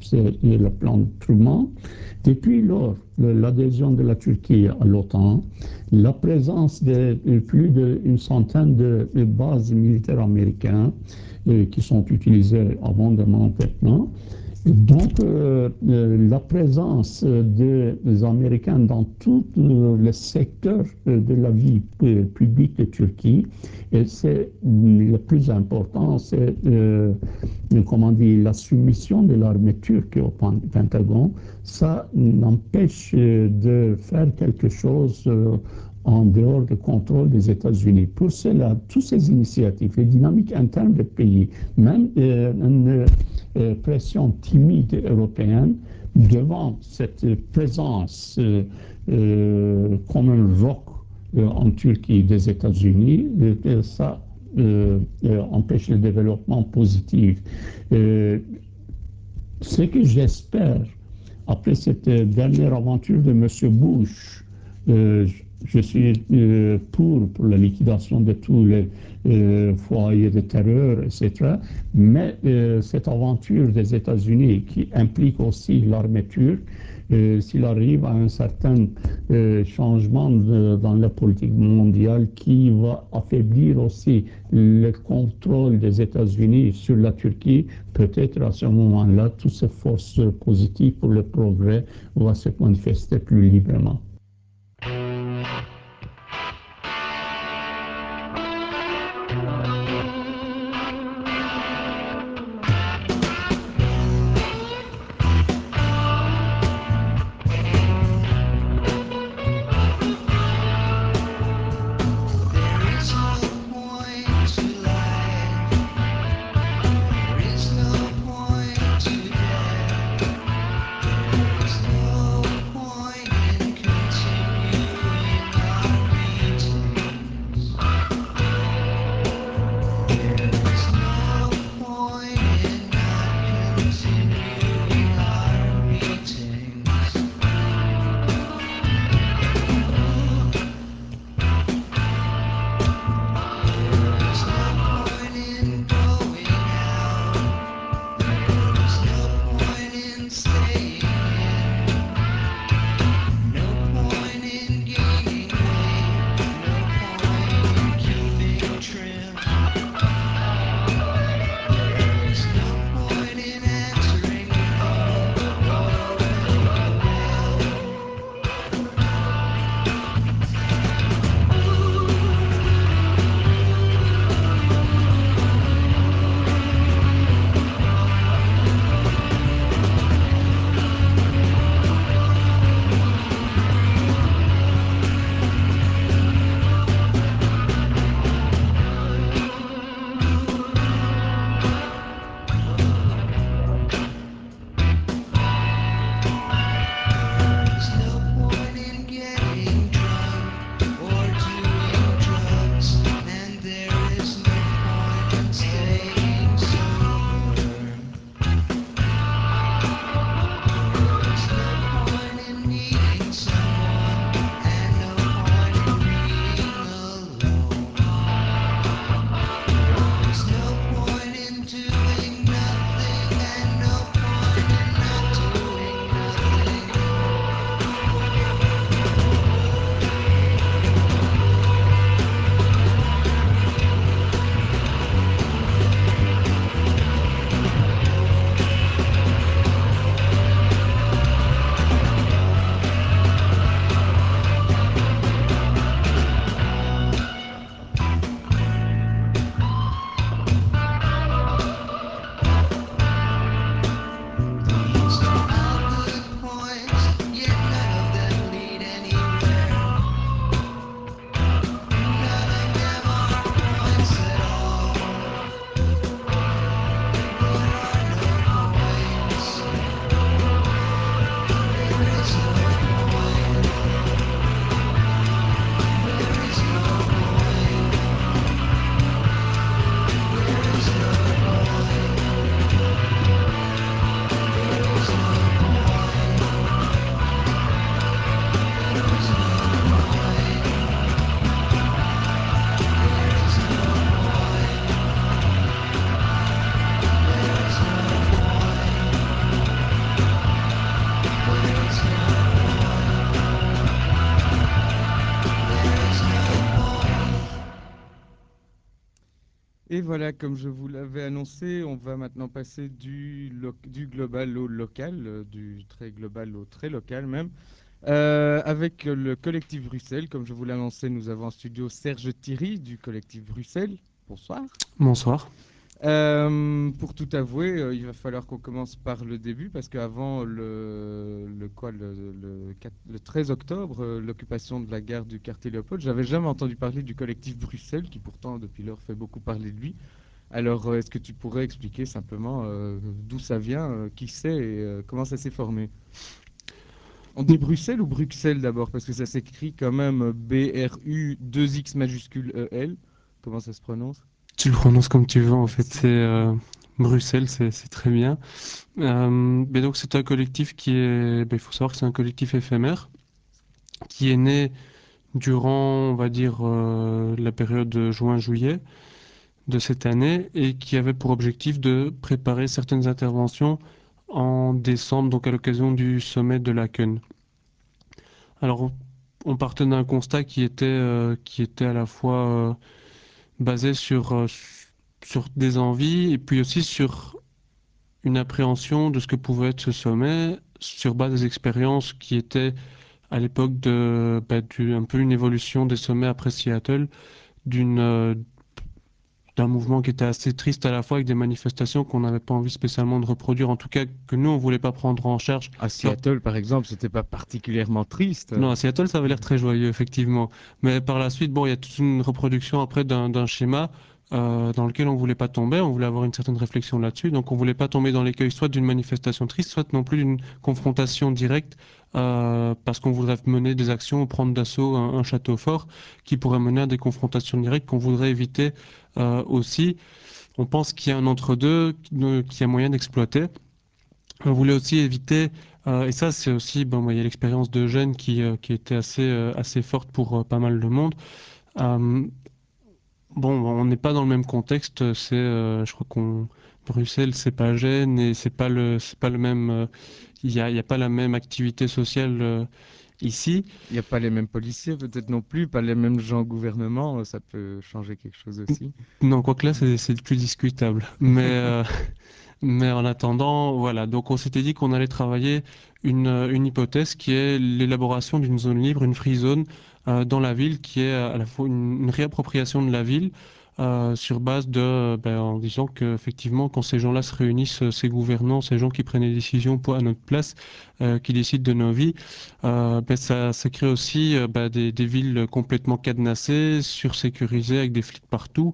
le plan Truman. Depuis lors, l'adhésion de la Turquie à l'OTAN, la présence de plus d'une centaine de bases militaires américaines qui sont utilisées abondamment maintenant, donc, euh, euh, la présence des, des Américains dans tout euh, le secteur de la vie euh, publique de Turquie, et c'est le plus important, c'est euh, comment dire, la soumission de l'armée turque au Pentagone. Ça n'empêche de faire quelque chose euh, en dehors du contrôle des États-Unis. Pour cela, toutes ces initiatives, les dynamiques internes des pays, même euh, une euh, pression timide européenne, devant cette présence euh, euh, comme un roc euh, en Turquie des États-Unis, euh, ça euh, euh, empêche le développement positif. Euh, ce que j'espère, après cette dernière aventure de M. Bush, euh, je suis euh, pour, pour la liquidation de tous les euh, foyers de terreur, et cetera. Mais euh, cette aventure des États-Unis qui implique aussi l'armée turque, euh, s'il arrive à un certain euh, changement de, dans la politique mondiale qui va affaiblir aussi le contrôle des États-Unis sur la Turquie, peut-être à ce moment-là, toutes ces forces positives pour le progrès vont se manifester plus librement. No point in voilà, comme je vous l'avais annoncé, on va maintenant passer du, lo- du global au local, euh, du très global au très local même. Euh, avec le collectif Bruxelles, comme je vous l'ai annoncé, nous avons en studio Serge Thierry du collectif Bruxelles. Bonsoir. Bonsoir. Euh, pour tout avouer, euh, il va falloir qu'on commence par le début parce qu'avant le, le, quoi, le, le, quatre- le treize octobre, euh, l'occupation de la gare du quartier Léopold, j'avais jamais entendu parler du collectif Bruxelles qui pourtant depuis lors fait beaucoup parler de lui. Alors, euh, est-ce que tu pourrais expliquer simplement euh, d'où ça vient, euh, qui c'est et euh, comment ça s'est formé? On dit Bruxelles ou Bruxelles d'abord parce que ça s'écrit quand même B R U deux X majuscule E L. Comment ça se prononce? Tu le prononces comme tu veux, en fait. Merci. C'est euh, Bruxelles, c'est c'est très bien. Euh, mais donc, c'est un collectif qui est. Ben, il faut savoir que c'est un collectif éphémère qui est né durant, on va dire, euh, la période de juin-juillet de cette année et qui avait pour objectif de préparer certaines interventions en décembre, donc à l'occasion du sommet de Laken. Alors, on on partait d'un constat qui était, euh, qui était à la fois euh, basé sur, euh, sur des envies et puis aussi sur une appréhension de ce que pouvait être ce sommet sur base des expériences qui étaient à l'époque de bah, du, un peu une évolution des sommets après Seattle, d'une euh, d'un mouvement qui était assez triste à la fois avec des manifestations qu'on n'avait pas envie spécialement de reproduire, en tout cas que nous on voulait pas prendre en charge. À Genre, Seattle, par exemple, c'était pas particulièrement triste. non, à Seattle, ça avait l'air très joyeux, effectivement. Mais par la suite, bon, il y a toute une reproduction après d'un d'un schéma euh, dans lequel on voulait pas tomber. On voulait avoir une certaine réflexion là-dessus. Donc, on voulait pas tomber dans l'écueil soit d'une manifestation triste, soit non plus d'une confrontation directe, euh, parce qu'on voudrait mener des actions ou prendre d'assaut un, un château fort qui pourrait mener à des confrontations directes qu'on voudrait éviter euh, aussi. On pense qu'il y a un entre-deux, euh, qu'il y a moyen d'exploiter. On voulait aussi éviter, euh, et ça c'est aussi, bon, bah, il y a l'expérience de Gênes qui, euh, qui était assez, euh, assez forte pour euh, pas mal de monde. Euh, bon, on n'est pas dans le même contexte, c'est, euh, je crois qu'on, Bruxelles, c'est pas Gênes et c'est pas le, c'est pas le même, euh, il y a, il y a pas la même activité sociale euh, ici. Il n'y a pas les mêmes policiers, peut-être non plus, pas les mêmes gens au gouvernement. Ça peut changer quelque chose aussi. Non, quoique là, c'est c'est plus discutable. Mais, euh, Mais en attendant, voilà, donc on s'était dit qu'on allait travailler une, euh, une hypothèse qui est l'élaboration d'une zone libre, une free zone euh, dans la ville, qui est à la fois une, une réappropriation de la ville euh, sur base de, ben, en disant qu'effectivement, quand ces gens-là se réunissent, euh, ces gouvernants, ces gens qui prennent les décisions pour, à notre place, euh, qui décident de nos vies, euh, ben, ça, ça crée aussi euh, ben, des, des villes complètement cadenassées, sursécurisées, avec des flics partout.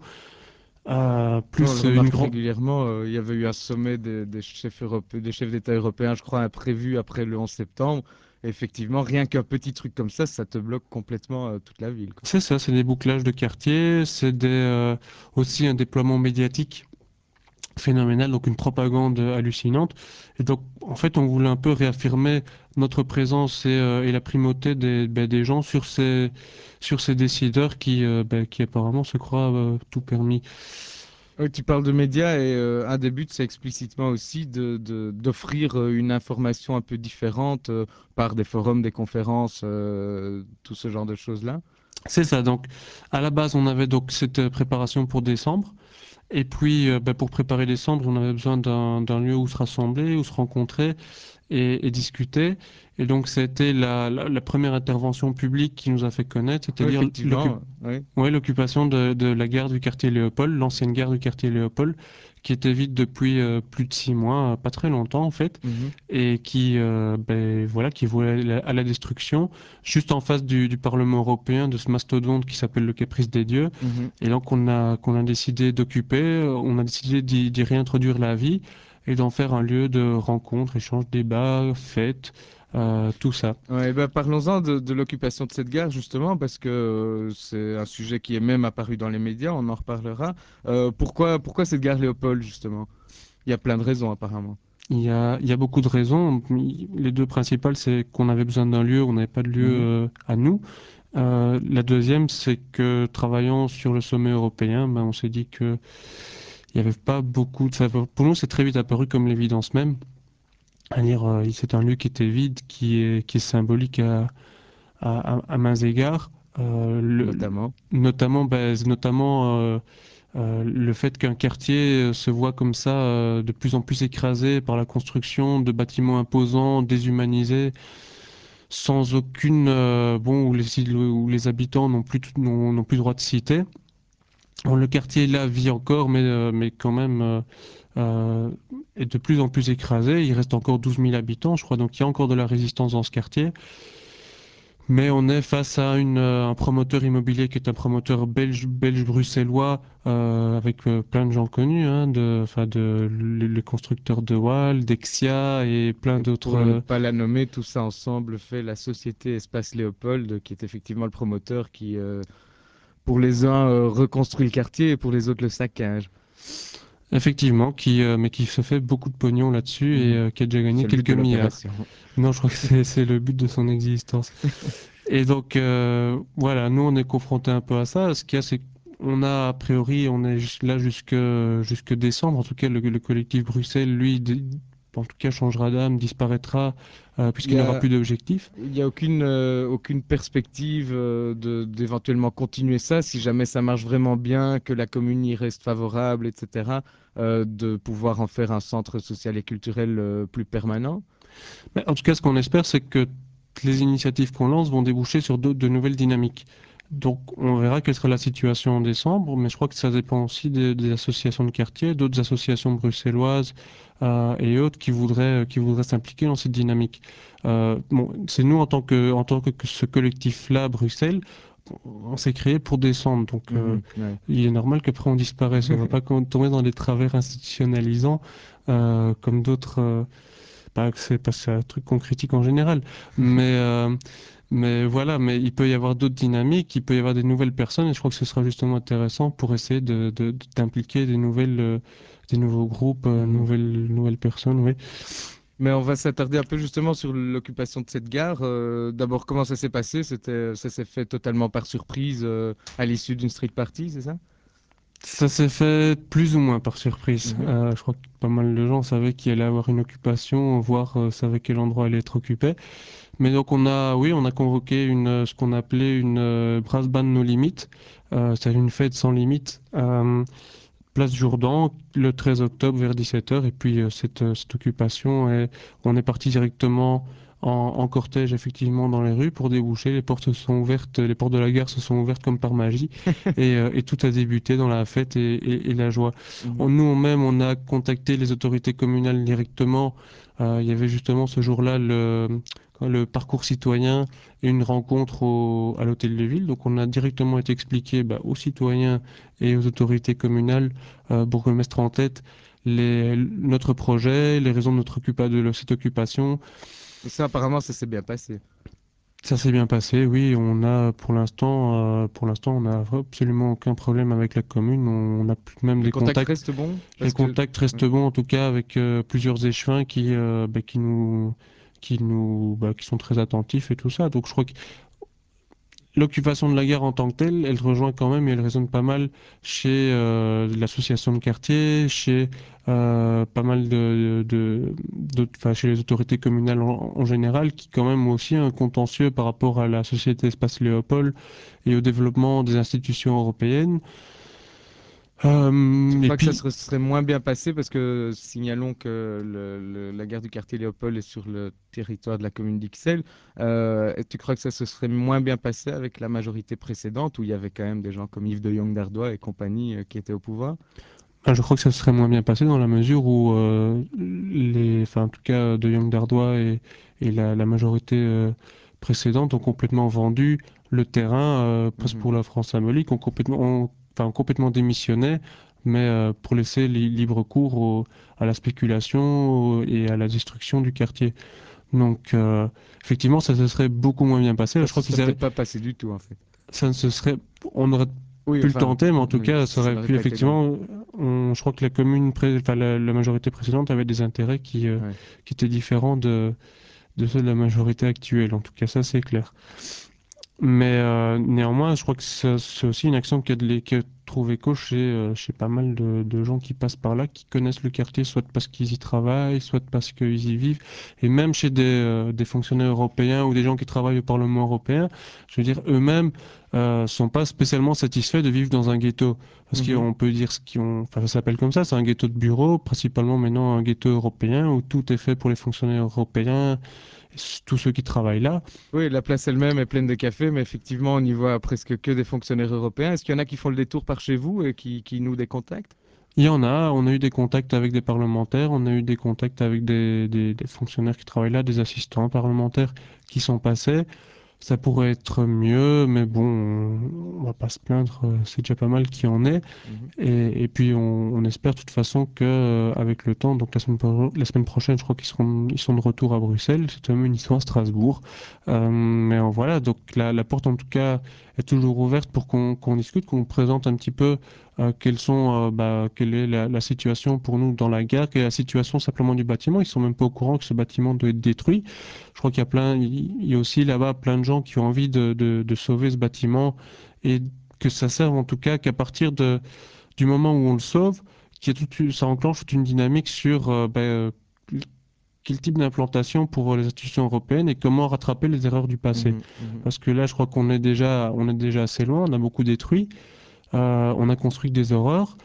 Euh, On le plus une remarque grande. régulièrement. Euh, il y avait eu un sommet des, des chefs européens, des chefs d'État européens, je crois, imprévu après le onze septembre. Effectivement, rien qu'un petit truc comme ça, ça te bloque complètement euh, toute la ville, quoi. C'est ça, c'est des bouclages de quartier, c'est des, euh, aussi un déploiement médiatique phénoménal, donc une propagande hallucinante. Et donc, en fait, on voulait un peu réaffirmer notre présence et, euh, et la primauté des, ben, des gens sur ces, sur ces décideurs qui, euh, ben, qui apparemment se croient euh, tout permis. Oui, tu parles de médias et euh, un des buts, c'est explicitement aussi de, de- d'offrir euh, une information un peu différente euh, par des forums, des conférences, euh, tout ce genre de choses-là. C'est ça, donc à la base, on avait donc cette euh, préparation pour décembre. Et puis, euh, ben, pour préparer décembre, on avait besoin d'un d'un lieu où se rassembler, où se rencontrer et, et discuter. Et donc, c'était la, la, la première intervention publique qui nous a fait connaître, Oui, c'est-à-dire l'occup- effectivement, oui. ouais, l'occupation de, de la gare du quartier Léopold, l'ancienne gare du quartier Léopold, qui était vide depuis euh, plus de six mois, euh, pas très longtemps en fait, Mhm, et qui, euh, ben, voilà, qui voulait aller à la destruction, juste en face du, du Parlement européen, de ce mastodonte qui s'appelle le Caprice des Dieux. mhm. Et donc, on a, qu'on a décidé d'occuper, euh, on a décidé d'y d'y réintroduire la vie et d'en faire un lieu de rencontre, échange, débat, fête, euh, tout ça. Ouais, bah, parlons-en de, de l'occupation de cette gare, justement, parce que euh, c'est un sujet qui est même apparu dans les médias, on en reparlera. Euh, pourquoi, pourquoi cette gare Léopold, justement? Il y a plein de raisons, apparemment. Il y a, il y a beaucoup de raisons. Les deux principales, c'est qu'on avait besoin d'un lieu, on n'avait pas de lieu Mhm. euh, à nous. Euh, la deuxième, c'est que travaillant sur le sommet européen, ben, on s'est dit que il n'y avait pas beaucoup de... ça- Pour nous, c'est très vite apparu comme l'évidence même. C'est-à-dire, euh, c'est un lieu qui était vide, qui est, qui est symbolique à, à, à- à maints égards. Euh, le- le- Notamment. notamment, ben, notamment euh, euh, le fait qu'un quartier euh, se voit comme ça euh, de plus en plus écrasé par la construction de bâtiments imposants, déshumanisés, sans aucune euh, bon où les, où les habitants n'ont plus tout- n'ont n'ont plus droit de cité. Bon, le quartier là vit encore, mais euh, mais quand même euh, euh, est de plus en plus écrasé. Il reste encore douze mille habitants, je crois, donc il y a encore de la résistance dans ce quartier. Mais on est face à une, euh, un promoteur immobilier qui est un promoteur belge, belge-bruxellois euh, avec euh, plein de gens connus, hein, de, enfin de les, les constructeurs de Wall, Dexia et plein Et d'autres. pour ne euh, pas la nommer, tout ça ensemble fait la société Espace Léopold, qui est effectivement le promoteur qui, euh, pour les uns, euh, reconstruit le quartier et pour les autres le saccage. Effectivement, qui, euh, mais qui se fait beaucoup de pognon là-dessus et Mhm. euh, qui a déjà gagné C'est le but quelques de milliards. l'opération. Non, je crois que c'est c'est le but de son existence. Et donc, euh, voilà, nous, on est confrontés un peu à ça. Ce qu'il y a, c'est qu'on a, a priori, on est jus- là jusque, jusque décembre. En tout cas, le, le collectif Bruxelles, lui, d- en tout cas, changera d'âme, disparaîtra, euh, Il y puisqu'il n'aura a, plus d'objectif. il y a aucune, euh, aucune perspective euh, de, d'éventuellement continuer ça si jamais ça marche vraiment bien, que la commune y reste favorable, et cetera, euh, de pouvoir en faire un centre social et culturel euh, plus permanent. Mais en tout cas, ce qu'on espère, c'est que les initiatives qu'on lance vont déboucher sur de, de nouvelles dynamiques. Donc, on verra quelle sera la situation en décembre, mais je crois que ça dépend aussi des, des associations de quartier, d'autres associations bruxelloises euh, et autres qui voudraient, qui voudraient s'impliquer dans cette dynamique. Euh, bon, c'est nous, en tant que, en tant que que ce collectif-là, Bruxelles, on s'est créé pour décembre. Donc, euh, Mhm, ouais. il est normal qu'après on disparaisse. On ne va pas tomber dans des travers institutionnalisants euh, comme d'autres. euh, pas que c'est pas c'est un truc qu'on critique en général, mais euh, mais voilà, mais il peut y avoir d'autres dynamiques, il peut y avoir des nouvelles personnes, et je crois que ce sera justement intéressant pour essayer de, de- de- d'impliquer des nouvelles, euh, des nouveaux groupes, euh, Mhm. nouvelles, nouvelles personnes, oui. Mais on va s'attarder un peu justement sur l'occupation de cette gare. Euh, d'abord, comment ça s'est passé? C'était, ça s'est fait totalement par surprise euh, à l'issue d'une street party, c'est ça? Ça s'est fait plus ou moins par surprise. Mhm. Euh, je crois que pas mal de gens savaient qu'il allait avoir une occupation, voire euh, savaient quel endroit allait être occupé. Mais donc on a, oui, on a convoqué une, euh, ce qu'on appelait une euh, brass band no limit. Euh, c'est une fête sans limite. Euh, Place Jourdan, le treize octobre vers dix-sept heures. Et puis euh, cette, euh, cette occupation, est- on est parti directement en, en cortège, effectivement, dans les rues pour déboucher. Les portes se sont ouvertes, les portes de la gare se sont ouvertes comme par magie. Et, euh, et tout a débuté dans la fête et, et- et la joie. On- Mhm. nous, même, on a contacté les autorités communales directement. Euh, il y avait justement ce jour-là le, le parcours citoyen et une rencontre au- à l'hôtel de ville. Donc on a directement été expliqué bah, aux citoyens et aux autorités communales, euh, bourgmestre en tête, les, notre projet, les raisons de notre occupa, de cette occupation. Et ça, apparemment, ça s'est bien passé. Ça s'est bien passé, oui. On a pour l'instant, euh, pour l'instant, on n'a absolument aucun problème avec la commune. On, a plus- même Les des contacts contacts. restent bons Les parce que contacts restent bons, en tout cas, avec euh, plusieurs échevins qui, euh, bah, qui nous, qui nous, bah, qui sont très attentifs et tout ça. Donc, je crois que l'occupation de la gare en tant que telle, elle rejoint quand même et elle résonne pas mal chez euh, l'association de quartier, chez euh, pas mal de, de, de- enfin, chez les autorités communales en, en général, qui quand même ont aussi un contentieux par rapport à la société Espace Léopold et au développement des institutions européennes. tu Euh, et crois que ça puis, serait, serait moins bien passé parce que signalons que le- le- la gare du quartier Léopold est sur le territoire de la commune d'Ixelles. Euh, et tu crois que ça se serait moins bien passé avec la majorité précédente où il y avait quand même des gens comme Yves de Jong d'Ardois et compagnie euh, qui étaient au pouvoir? ah, je crois que ça serait moins bien passé dans la mesure où euh, les, enfin, en tout cas, De Jong Dardois et, et la, la majorité euh, précédente ont complètement vendu le terrain, euh, presque Mhm. pour la France symbolique, ont complètement, ont- enfin, ont complètement démissionné, mais euh, pour laisser li- libre cours au- à la spéculation au- et à la destruction du quartier. Donc, euh, effectivement, ça se serait beaucoup moins bien passé. Ça Je se crois serait qu'ils avaient, peut-être pas passé du tout en fait. ça ne se serait, on aurait Oui, pu le enfin, tenter, mais en tout oui, cas, ça ça aurait n'aurait pu pas été le même. effectivement. On- je crois que la commune, pré- enfin la, la majorité précédente avait des intérêts qui, euh, Ouais. qui étaient différents de, de ceux de la majorité actuelle. En tout cas, ça c'est clair. Mais euh, néanmoins, je crois que c'est c'est aussi une action qui a, de l'é- qui a trouvé écho chez, euh, chez pas mal de, de gens qui passent par là, qui connaissent le quartier, soit parce qu'ils y travaillent, soit parce qu'ils y vivent. Et même chez des, euh, des fonctionnaires européens ou des gens qui travaillent au Parlement européen, je veux dire, eux-mêmes euh, sont pas spécialement satisfaits de vivre dans un ghetto. Parce Mhm. qu'on peut dire ce qu'ils ont, enfin ça s'appelle comme ça, c'est un ghetto de bureau, principalement maintenant un ghetto européen où tout est fait pour les fonctionnaires européens, et s- tous ceux qui travaillent là. Oui, la place elle-même est pleine de café, mais effectivement, on n'y voit presque que des fonctionnaires européens. Est-ce qu'il y en a qui font le détour par chez vous et qui, qui nouent des contacts? Il y en a, on a eu des contacts avec des parlementaires, on a eu des contacts avec des, des- des fonctionnaires qui travaillent là, des assistants parlementaires qui sont passés. Ça pourrait être mieux, mais bon, on, on va pas se plaindre, euh, c'est déjà pas mal qu'il y en ait. Mhm. Et, et puis on, on espère de toute façon que euh, avec le temps, donc la semaine, pro- la semaine prochaine, je crois qu'ils seront, ils sont de retour à Bruxelles. C'est même une histoire à Strasbourg. Euh, mais euh, voilà, donc la, la porte en tout cas est toujours ouverte pour qu'on qu'on discute, qu'on présente un petit peu euh, quelles sont, euh, bah, quelle est la, la situation pour nous dans la gare, quelle est la situation simplement du bâtiment. Ils sont même pas au courant que ce bâtiment doit être détruit. Je crois qu'il y a plein, il y a aussi là-bas plein de gens qui ont envie de, de, de sauver ce bâtiment et que ça serve en tout cas qu'à partir de du moment où on le sauve, qu'il y a toute une- ça enclenche toute une dynamique sur euh, ben, euh, quel type d'implantation pour les institutions européennes et comment rattraper les erreurs du passé. Mhm. Mhm. Parce que là, je crois qu'on est déjà, on est déjà assez loin, on a beaucoup détruit, euh, on a construit des horreurs.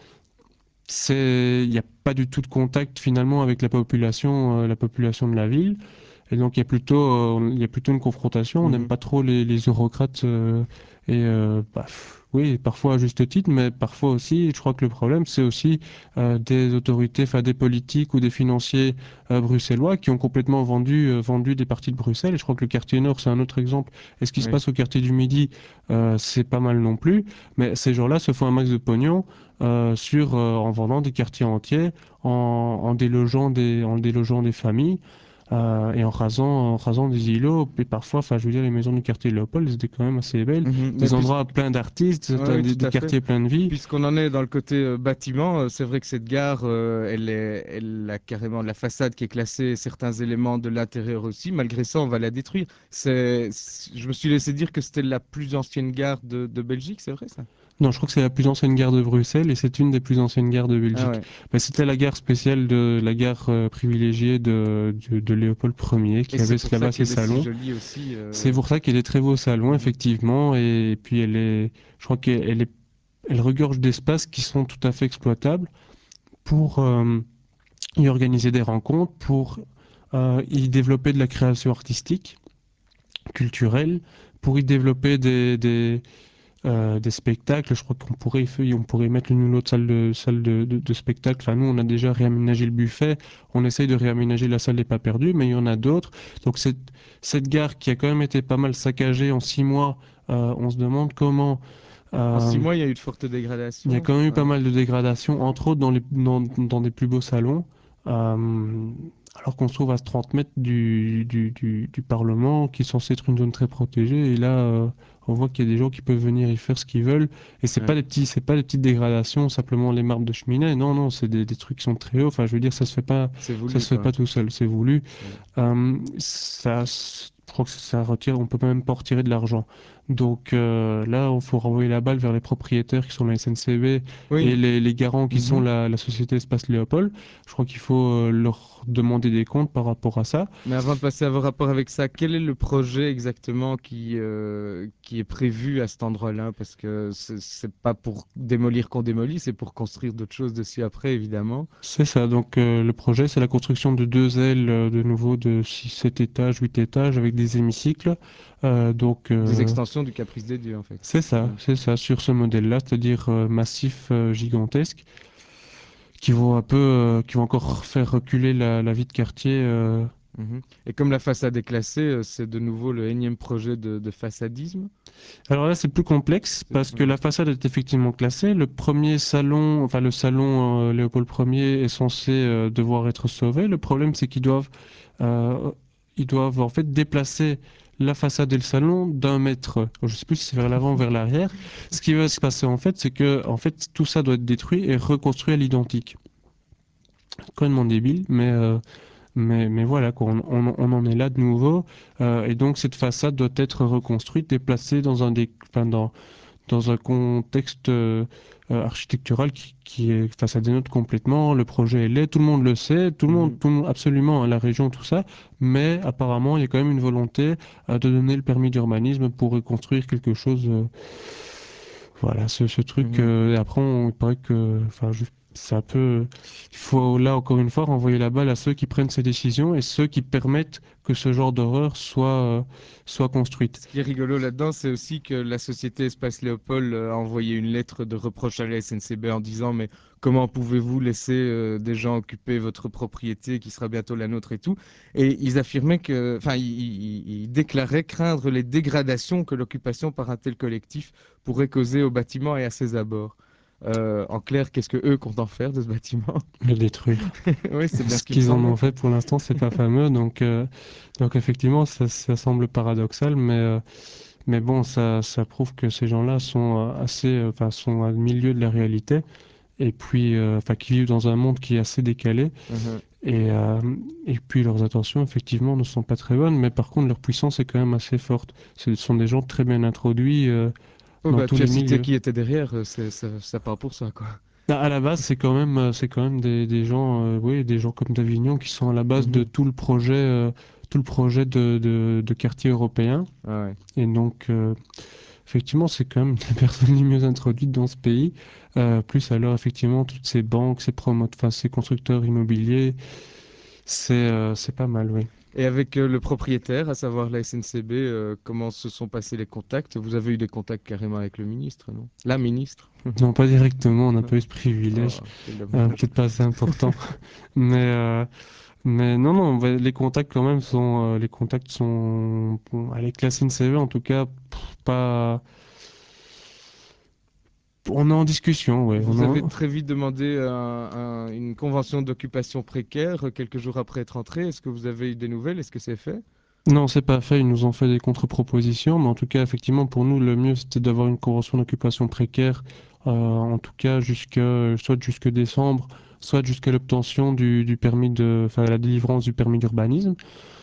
C'est, il n'y a pas du tout de contact finalement avec la population, euh, la population de la ville. Et donc il y a plutôt, euh, il y a plutôt une confrontation. On n'aime Mhm. pas trop les, les eurocrates euh, et euh, bah, pff, oui, parfois à juste titre, mais parfois aussi, je crois que le problème, c'est aussi euh, des autorités, enfin des politiques ou des financiers euh, bruxellois qui ont complètement vendu, euh, vendu des parties de Bruxelles. Et je crois que le quartier Nord, c'est un autre exemple. Et ce qui se Oui. passe au quartier du Midi, euh, c'est pas mal non plus. Mais ces gens-là se font un max de pognon euh, sur, euh, en vendant des quartiers entiers, en, en délogeant des, en délogeant des familles. Euh, et en rasant, en rasant des îlots, et parfois, enfin, je veux dire, les maisons du quartier Léopold, elles étaient quand même assez belles. Mhm. Mais Des puis, endroits pleins d'artistes, oui, oui, des, tout des à fait. quartiers pleins de vie. Puisqu'on en est dans le côté euh, bâtiment, euh, c'est vrai que cette gare, euh, elle est, elle a carrément la façade qui est classée, certains éléments de l'intérieur aussi. Malgré ça, on va la détruire. C'est, c'est- je me suis laissé dire que c'était la plus ancienne gare de, de Belgique, c'est vrai ça? Non, je crois que c'est la plus ancienne gare de Bruxelles et c'est une des plus anciennes gares de Ah Belgique. ouais. Mais c'était la gare spéciale de la gare euh, privilégiée de, de, de Léopold Ier Et qui c'est avait pour ça là-bas ses qu'elle est si salons. jolie aussi. C'est euh, pour ça qu'il y a des très beaux salons, mhm. effectivement, et, puis elle est, je crois qu'elle est, elle regorge d'espaces qui sont tout à fait exploitables pour euh, y organiser des rencontres, pour euh, y développer de la création artistique, culturelle, pour y développer des, des, euh, des spectacles. Je crois qu'on pourrait, on pourrait mettre l'une ou l'autre salle de, salle de, de, de spectacle. Enfin, nous, on a déjà réaménagé le buffet, on essaye de réaménager la salle des pas perdus, mais il y en a d'autres. Donc cette, cette gare qui a quand même été pas mal saccagée en six mois, euh, on se demande comment... En six euh, mois, il y a eu de fortes il y a dégradations. quand même eu pas Ouais. mal de dégradations, entre autres dans, les, dans, dans des plus beaux salons, euh, alors qu'on se trouve à trente mètres du, du, du, du Parlement, qui est censé être une zone très protégée. Et là, euh, on voit qu'il y a des gens qui peuvent venir y faire ce qu'ils veulent. Et c'est pas Ouais. des petits, c'est pas des petites dégradations, simplement les marbres de cheminée. Non, non, c'est des, des trucs qui sont très hauts. Enfin, je veux dire, ça se fait pas, C'est ça voulu, se fait quoi. pas tout seul, c'est voulu. Ouais. Euh, ça, je crois que ça retire, on peut même pas retirer de l'argent. Donc euh, là, il faut renvoyer la balle vers les propriétaires qui sont la S N C B et Oui. les, les garants qui sont Mhm. la, la société Espace Léopold. Je crois qu'il faut euh, leur demander des comptes par rapport à ça. Mais avant de passer à vos rapports avec ça, quel est le projet exactement qui, euh, qui est prévu à cet endroit-là? Parce que c'est c'est pas pour démolir qu'on démolit, c'est pour construire d'autres choses dessus après, évidemment. C'est ça. Donc euh, le projet, c'est la construction de deux ailes euh, de nouveau de six, sept étages, huit étages avec des hémicycles. Euh, donc Des euh, extensions du Caprice des Dieux, en fait. c'est ça, Ouais. c'est ça, sur ce modèle-là, c'est-à-dire euh, massif, euh, gigantesque. Qui vont un peu, euh, qui vont encore faire reculer la, la vie de quartier. euh. Mhm. Et comme la façade est classée, euh, c'est de nouveau le énième projet de, de façadisme. Alors là, c'est plus complexe C'est- parce que ouais. la façade est effectivement classée. Le premier salon, enfin le salon euh, Léopold Ier est censé euh, devoir être sauvé. Le problème, c'est qu'ils doivent, euh, ils doivent en fait déplacer la façade et le salon d'un mètre. Je ne sais plus si c'est vers l'avant ou vers l'arrière. Ce qui va se passer en fait, c'est que en fait tout ça doit être détruit et reconstruit à l'identique. Complètement débile, mais euh, Mais, mais voilà, quoi, on, on- on en est là de nouveau. Euh, et donc cette façade doit être reconstruite, déplacée dans un, des, enfin, dans, dans un contexte euh, euh, architectural qui, qui est, enfin, ça dénote complètement. Le projet est laid, tout le monde le sait, tout le monde, Mhm. tout le monde absolument, hein, la région, tout ça. Mais apparemment, il y a quand même une volonté euh, de donner le permis d'urbanisme pour reconstruire quelque chose. Euh, voilà, ce, ce truc. Mhm. Euh, et après, on, il paraît que, enfin, je- c'est un peu. Il faut là encore une fois renvoyer la balle à ceux qui prennent ces décisions et ceux qui permettent que ce genre d'horreur soit euh, soit construite. Ce qui est rigolo là-dedans, c'est aussi que la société Espace Léopold euh, a envoyé une lettre de reproche à la S N C B en disant mais comment pouvez-vous laisser euh, des gens occuper votre propriété qui sera bientôt la nôtre et tout. Et ils affirmaient que, enfin, ils, ils- ils déclaraient craindre les dégradations que l'occupation par un tel collectif pourrait causer au bâtiment et à ses abords. Euh, en clair, qu'est-ce que eux comptent en faire de ce bâtiment? Le détruire. Oui, c'est bien Ce ce qui me qu'ils en semblait. ont fait pour l'instant, c'est pas fameux. Donc, euh, donc effectivement, ça, ça semble paradoxal, mais, euh, mais bon, ça, ça prouve que ces gens-là sont euh, assez, euh, enfin, sont au milieu de la réalité et puis, euh, enfin, qui vivent dans un monde qui est assez décalé. Mhm. Et, euh, et puis leurs intentions, effectivement, ne sont pas très bonnes, mais par contre, leur puissance est quand même assez forte. Ce sont des gens très bien introduits euh, Oh dans bah tous tu as les cité milieux. qui était derrière, euh, c'est, ça, ça part pour ça, quoi. À à la base, c'est quand même, euh, c'est quand même des, des gens, euh, oui, des gens comme Davignon qui sont à la base de Mhm. tout le projet, euh, tout le projet de, de, de quartier européen. Ah ouais. Et donc, euh, effectivement, c'est quand même les personnes les mieux introduites dans ce pays. Euh, plus alors, effectivement, toutes ces banques, ces promoteurs, enfin, ces constructeurs immobiliers, c'est euh, c'est pas mal, oui. Et avec euh, le propriétaire, à savoir la S N C B, euh, comment se sont passés les contacts? Vous avez eu des contacts carrément avec le ministre, non? La ministre? Non, pas directement, on n'a pas eu Non. ce privilège. Oh, quel Euh, dommage. peut-être pas assez important. Mais, euh, mais non, non, bah, les contacts quand même sont, euh, les contacts sont, bon, avec la S N C V en tout cas, pff, pas, on est en discussion, ouais, on Vous avez en- très vite demandé un- un- une convention d'occupation précaire euh, quelques jours après être entré. Est-ce que vous avez eu des nouvelles? Est-ce que c'est fait? Non, c'est pas fait, ils nous ont fait des contre-propositions, mais en tout cas, effectivement, pour nous, le mieux, c'était d'avoir une convention d'occupation précaire, euh, en tout cas, jusque, soit jusque décembre, soit jusqu'à l'obtention du, du permis de, enfin, la délivrance du permis d'urbanisme.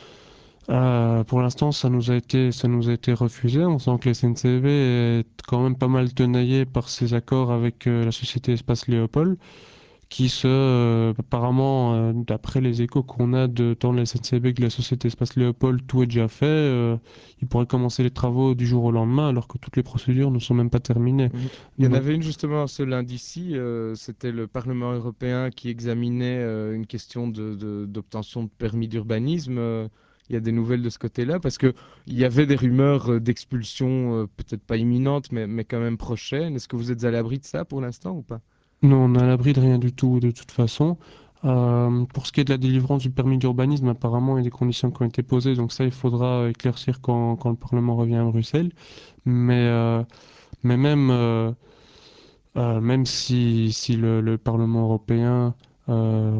Euh, pour l'instant, ça nous a été, ça nous a été refusé. On sent que la S N C V est quand même pas mal tenaillée par ses accords avec euh, la société Espace Léopold, qui se, euh, apparemment, euh, d'après les échos qu'on a de tant de la S N C V que de la société Espace Léopold, tout est déjà fait. Euh, ils pourraient commencer les travaux du jour au lendemain, alors que toutes les procédures ne sont même pas terminées. Mhm. Il y en Donc, avait une justement ce lundi-ci, euh, c'était le Parlement européen qui examinait euh, une question de, de- d'obtention de permis d'urbanisme. Euh, il y a des nouvelles de ce côté-là parce que il y avait des rumeurs euh, d'expulsion, euh, peut-être pas imminente, mais, mais quand même prochaine. Est-ce que vous êtes à l'abri de ça pour l'instant ou pas? non, on est à l'abri de rien du tout, de toute façon. Euh, pour ce qui est de la délivrance du permis d'urbanisme, apparemment, il y a des conditions qui ont été posées, donc ça, il faudra éclaircir quand, quand le Parlement revient à Bruxelles. Mais, euh, mais même, euh, euh, même si, si le, le Parlement européen euh,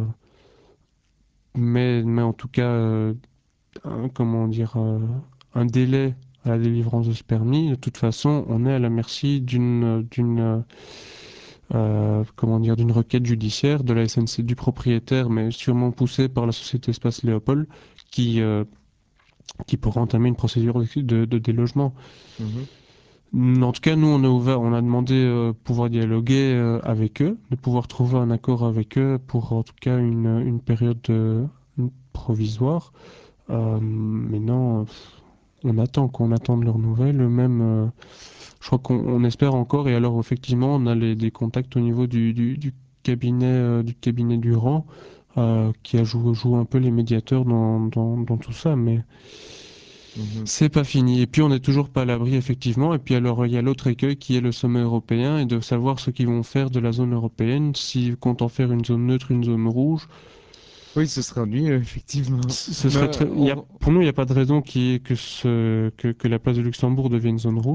met, met en tout cas, euh, un, comment dire, euh, un délai à la délivrance de ce permis, de toute façon, on est à la merci d'une, d'une, euh, comment dire, d'une requête judiciaire de la S N C, du propriétaire, mais sûrement poussée par la société Espace Léopold, qui, euh, qui pourra entamer une procédure de, de, de délogement. Mhm. Mm, En tout cas, nous, on a ouvert, on a demandé euh, pouvoir dialoguer euh, avec eux, de pouvoir trouver un accord avec eux pour en tout cas une, une période euh, une provisoire. Euh, mais non, pff, on attend qu'on attende leurs nouvelles. Même, euh, je crois qu'on on espère encore. Et alors, effectivement, on a les, des contacts au niveau du, du, du cabinet, euh, du cabinet Durand, euh, qui a joué, joue un peu les médiateurs dans, dans, dans tout ça. Mais Mhm. c'est pas fini. Et puis on n'est toujours pas à l'abri, effectivement. Et puis alors il y a l'autre écueil qui est le sommet européen et de savoir ce qu'ils vont faire de la zone européenne, s'ils comptent en faire une zone neutre, une zone rouge. Oui, ce serait ennuyeux, effectivement. Ce ce Mais serait euh, très... il y a... on- Pour nous, il n'y a pas de raison qui est que, ce... que, que la place de Luxembourg devienne zone rouge.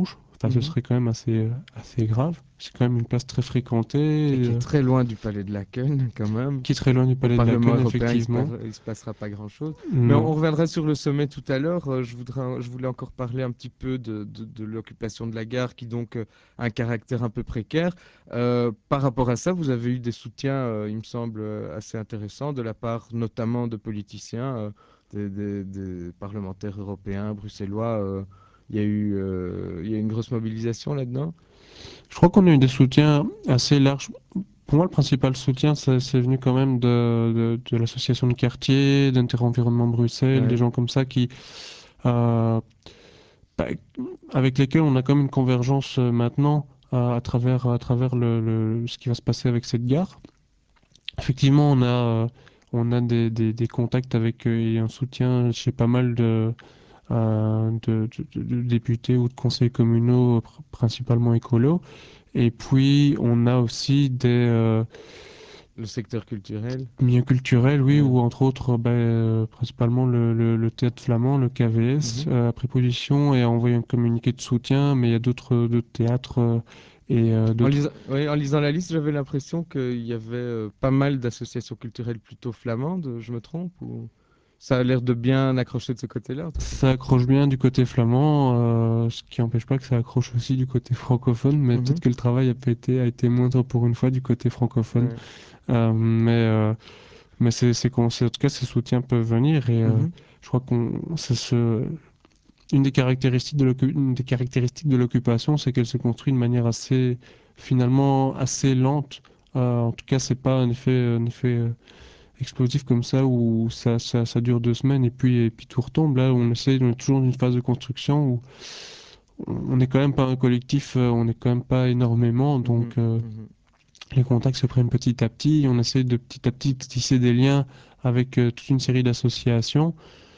enfin, ce Mhm. serait quand même assez, euh, assez grave. C'est quand même une place très fréquentée, Et qui est euh, très loin du palais de Laken, quand même. qui est très loin du Au palais de Parlement Laken, européen, il se effectivement. par- il se passera pas grand-chose. Mais on, Non. on reviendra sur le sommet tout à l'heure. Euh, je voudrais, je voulais encore parler un petit peu de, de- de l'occupation de la gare, qui donc euh, a un caractère un peu précaire. Euh, par rapport à ça, vous avez eu des soutiens, euh, il me semble, euh, assez intéressants de la part notamment de politiciens, euh, des, des- des parlementaires européens, bruxellois. euh, Il y a eu, euh, il y a eu une grosse mobilisation là-dedans. Je crois qu'on a eu des soutiens assez larges. Pour moi, le principal soutien, ça- c'est venu quand même de, de, de l'association de quartier, d'Inter-Environnement Bruxelles, des Ouais. gens comme ça qui, euh, bah, avec lesquels on a comme une convergence euh, maintenant euh, à travers, à travers le, le- ce qui va se passer avec cette gare. Effectivement, on a, euh, on a des, des- des contacts avec euh, et un soutien chez pas mal de, euh, de, de- de députés ou de conseils communaux, pr- principalement écolos. Et puis, on a aussi des euh, Le secteur culturel. milieux culturels, oui, Ouais. ou entre autres, ben, euh, principalement le, le- le théâtre flamand, le K V S, Mhm. euh, a pris position et a envoyé un communiqué de soutien, mais il y a d'autres d'autres théâtres euh, et euh, En d'autres. lisant, ouais, en lisant la liste, j'avais l'impression qu'il y avait euh, pas mal d'associations culturelles plutôt flamandes, je me trompe, ou ça a l'air de bien accrocher de ce côté-là, en tout cas. Ça accroche bien du côté flamand, euh, ce qui n'empêche pas que ça accroche aussi du côté francophone, mais peut-être Mhm. que le travail a, pas été, a été moindre pour une fois du côté francophone. Ouais. Euh, mais euh, mais c'est, c'est, qu'on- c'est- en tout cas, ces soutiens peuvent venir et euh, Mhm. je crois qu'on c'est ce, une des caractéristiques de l'occu- une des caractéristiques de l'occupation, c'est qu'elle se construit de manière assez, finalement, assez lente. Euh, en tout cas, c'est pas un effet, un effet euh, explosif comme ça où ça, ça, ça dure deux semaines et puis, et puis tout retombe. Là, on essaie, on est toujours dans une phase de construction où on n'est quand même pas un collectif, euh, on n'est quand même pas énormément, Mhm. donc euh, Mhm. les contacts se prennent petit à petit. On essaie de petit à petit tisser des liens avec euh, toute une série d'associations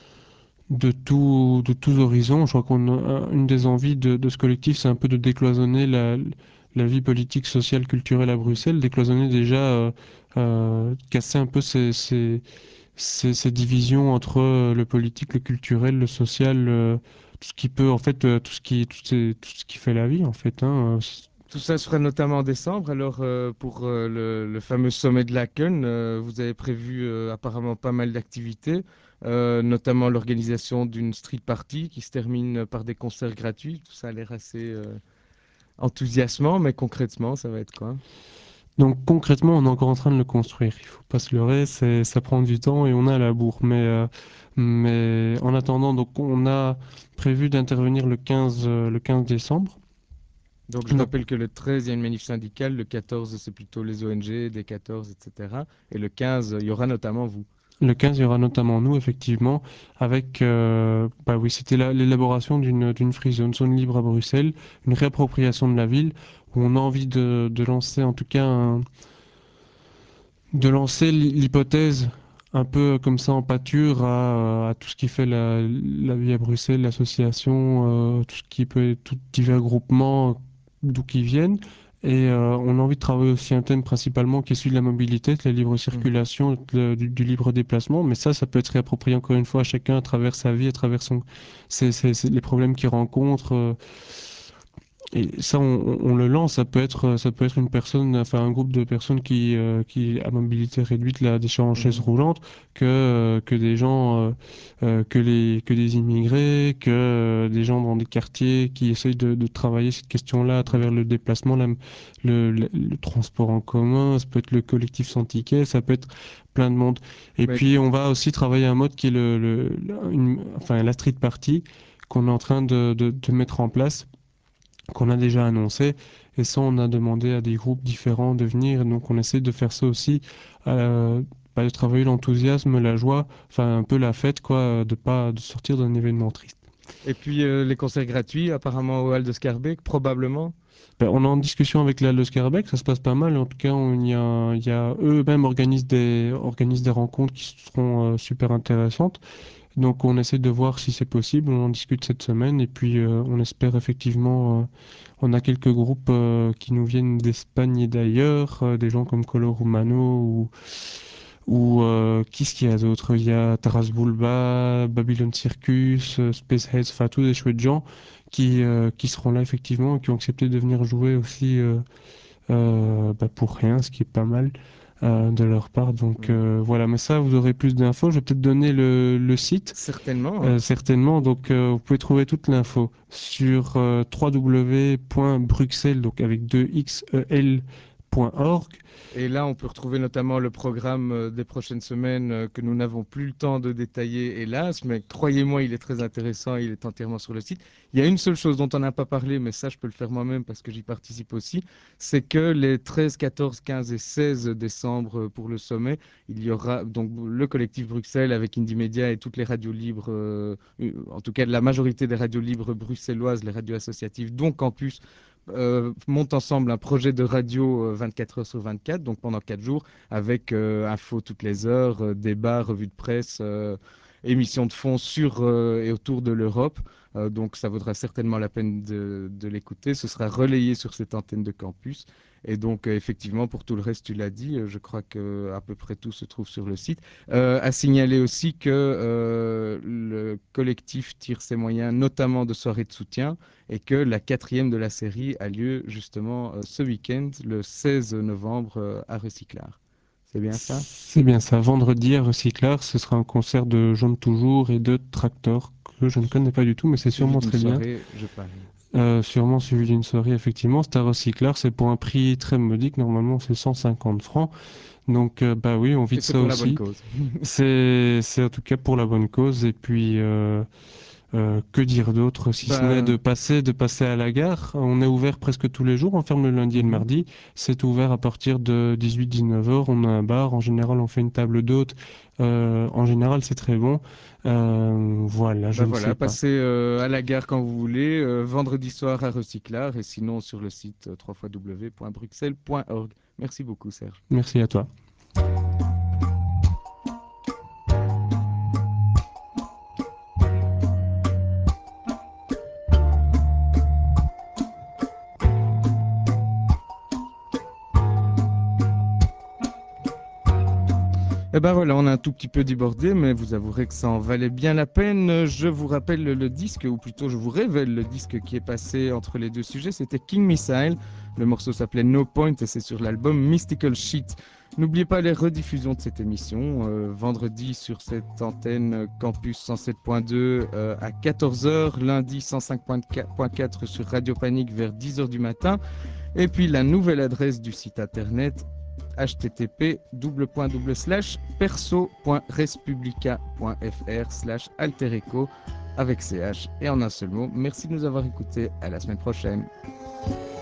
de, tout, de tous horizons. Je crois qu'on a une des envies de, de ce collectif, c'est un peu de décloisonner la, la vie politique, sociale, culturelle à Bruxelles, décloisonner déjà, euh, euh, casser un peu ces, ces, ces, ces divisions entre euh, le politique, le culturel, le social, euh, tout ce qui peut, en fait, euh, tout ce qui, tout, ces- tout ce qui fait la vie, en fait, hein. Tout ça se fera notamment en décembre. Alors, euh, pour euh, le, le fameux sommet de Laken, euh, vous avez prévu euh, apparemment pas mal d'activités, euh, notamment l'organisation d'une street party qui se termine par des concerts gratuits. Tout ça a l'air assez euh, enthousiasmant, mais concrètement, ça va être quoi? Donc concrètement, on est encore en train de le construire. Il faut pas se leurrer, c'est, ça prend du temps et on a la bourre. Mais, euh, mais en attendant, donc on a prévu d'intervenir le quinze, euh, le quinze décembre. Donc, je Donc rappelle que le treize, il y a une manif syndicale. Le quatorze, c'est plutôt les O N G, des quatorze, et cetera. Et le quinze, il y aura notamment vous. le quinze, il y aura notamment nous, effectivement, avec, euh, bah oui, c'était la- l'élaboration d'une d'une free zone, zone libre à Bruxelles, une réappropriation de la ville, où on a envie de, de lancer en tout cas un, de lancer l'hypothèse un peu comme ça en pâture à, à tout ce qui fait la, la vie à Bruxelles, l'association, euh, tout ce qui peut être tout divers groupements d'où qu'ils viennent. Et euh, on a envie de travailler aussi un thème principalement qui est celui de la mobilité, de la libre Mhm. circulation, de- du, du libre déplacement. Mais ça, ça peut être réapproprié encore une fois à chacun à travers sa vie, à travers son, ses- ses- ses- les problèmes qu'il rencontre. euh, et ça, on, on le lance. Ça peut être, ça peut être une personne, enfin un groupe de personnes qui, euh, qui à mobilité réduite, là, des gens en chaise Mhm. roulante, que, euh, que des gens, euh, euh, que les, que des immigrés, que euh, des gens dans des quartiers qui essayent de, de travailler cette question-là à travers Mhm. le déplacement, la- le, le- le transport en commun. Ça peut être le collectif sans ticket. Ça peut être plein de monde. Et Mais puis, on va aussi travailler un mode qui est le, le, la- une- enfin la street party qu'on est en train de, de de mettre en place qu'on a déjà annoncé. Et ça, on a demandé à des groupes différents de venir. Donc, on essaie de faire ça aussi, euh, bah, de travailler l'enthousiasme, la joie, enfin, un peu la fête, quoi, de pas de sortir d'un événement triste. Et puis euh, les concerts gratuits, apparemment au Hall de Scarbeck, probablement. Ben, on est en discussion avec la Le Scarbeck, ça se passe pas mal. En tout cas, on, il y a, il y a eux-mêmes organisent des, organisent des rencontres qui seront euh, super intéressantes. Donc, on essaie de voir si c'est possible. On en discute cette semaine et puis euh, on espère effectivement. euh, On a quelques groupes euh, qui nous viennent d'Espagne et d'ailleurs, euh, des gens comme Color Humano ou, ou euh, qui ce qu'il y a d'autre? Il y a Taras Bulba, Babylon Circus, euh, Space Heads, enfin tous des chouettes gens qui, euh, qui seront là effectivement et qui ont accepté de venir jouer aussi euh, euh, bah, pour rien, ce qui est pas mal euh, de leur part. Donc Mm. euh, voilà, mais ça, vous aurez plus d'infos. Je vais peut-être donner le, le site, Certainement, hein. euh, certainement. Donc euh, vous pouvez trouver toute l'info sur euh, w w w point bruxelles, donc avec deux x e l point org. Et là, on peut retrouver notamment le programme euh, des prochaines semaines euh, que nous n'avons plus le temps de détailler, hélas, mais croyez-moi, il est très intéressant, il est entièrement sur le site. Il y a une seule chose dont on n'a pas parlé, mais ça, je peux le faire moi-même parce que j'y participe aussi, c'est que les treize, quatorze, quinze et seize décembre euh, pour le sommet, il y aura donc le collectif Bruxelles avec Indie Media et toutes les radios libres, euh, euh, en tout cas la majorité des radios libres bruxelloises, les radios associatives, dont Campus, euh, monte ensemble un projet de radio euh, vingt-quatre heures sur vingt-quatre, donc pendant quatre jours, avec euh, infos toutes les heures, euh, débats, revues de presse, euh, émissions de fond sur euh, et autour de l'Europe. Euh, donc ça vaudra certainement la peine de, de l'écouter. Ce sera relayé sur cette antenne de campus. Et donc euh, effectivement, pour tout le reste, tu l'as dit, euh, je crois que à peu près tout se trouve sur le site. Euh, à signaler aussi que euh, le collectif tire ses moyens, notamment de soirées de soutien, et que la quatrième de la série a lieu justement euh, ce week-end, le seize novembre, euh, à Recyclard. C'est bien ça? C'est bien ça. Vendredi à Recyclard, ce sera un concert de Jaune Toujours et de Tractor, que je ne connais pas du tout, mais c'est Suivi sûrement d'une très bien. soirée, je parie. Euh, sûrement suivi d'une soirée, effectivement. C'est à Recyclard, c'est pour un prix très modique. Normalement, c'est cent cinquante francs. Donc, euh, bah oui, on vit Et de c'est ça pour la bonne aussi. cause. C'est, c'est en tout cas pour la bonne cause. Et puis, euh, euh, que dire d'autre, si ce n'est Ben, de passer, de passer à la gare. On est ouvert presque tous les jours. On ferme le lundi et le mhm. mardi. C'est ouvert à partir de dix-huit dix-neuf heures. On a un bar. En général, on fait une table d'hôtes. Euh, en général, c'est très bon. Euh, voilà, je Ben ne sais voilà, pas. passez euh, à la gare quand vous voulez, euh, vendredi soir à Recyclard, et sinon sur le site euh, w w w point bruxelles point org. Merci beaucoup, Serge. Merci à toi. Eh ben voilà, on a un tout petit peu débordé, mais vous avouerez que ça en valait bien la peine. Je vous rappelle le, le disque, ou plutôt je vous révèle le disque qui est passé entre les deux sujets. C'était King Missile. Le morceau s'appelait No Point et c'est sur l'album Mystical Sheet. N'oubliez pas les rediffusions de cette émission, euh, vendredi sur cette antenne Campus cent sept point deux euh, à quatorze heures, lundi cent cinq point quatre sur Radio Panique vers dix heures du matin. Et puis la nouvelle adresse du site internet h t t p double point double slash perso point respublica point f r slash altereco avec ch et en un seul mot. Merci de nous avoir écoutés. À la semaine prochaine.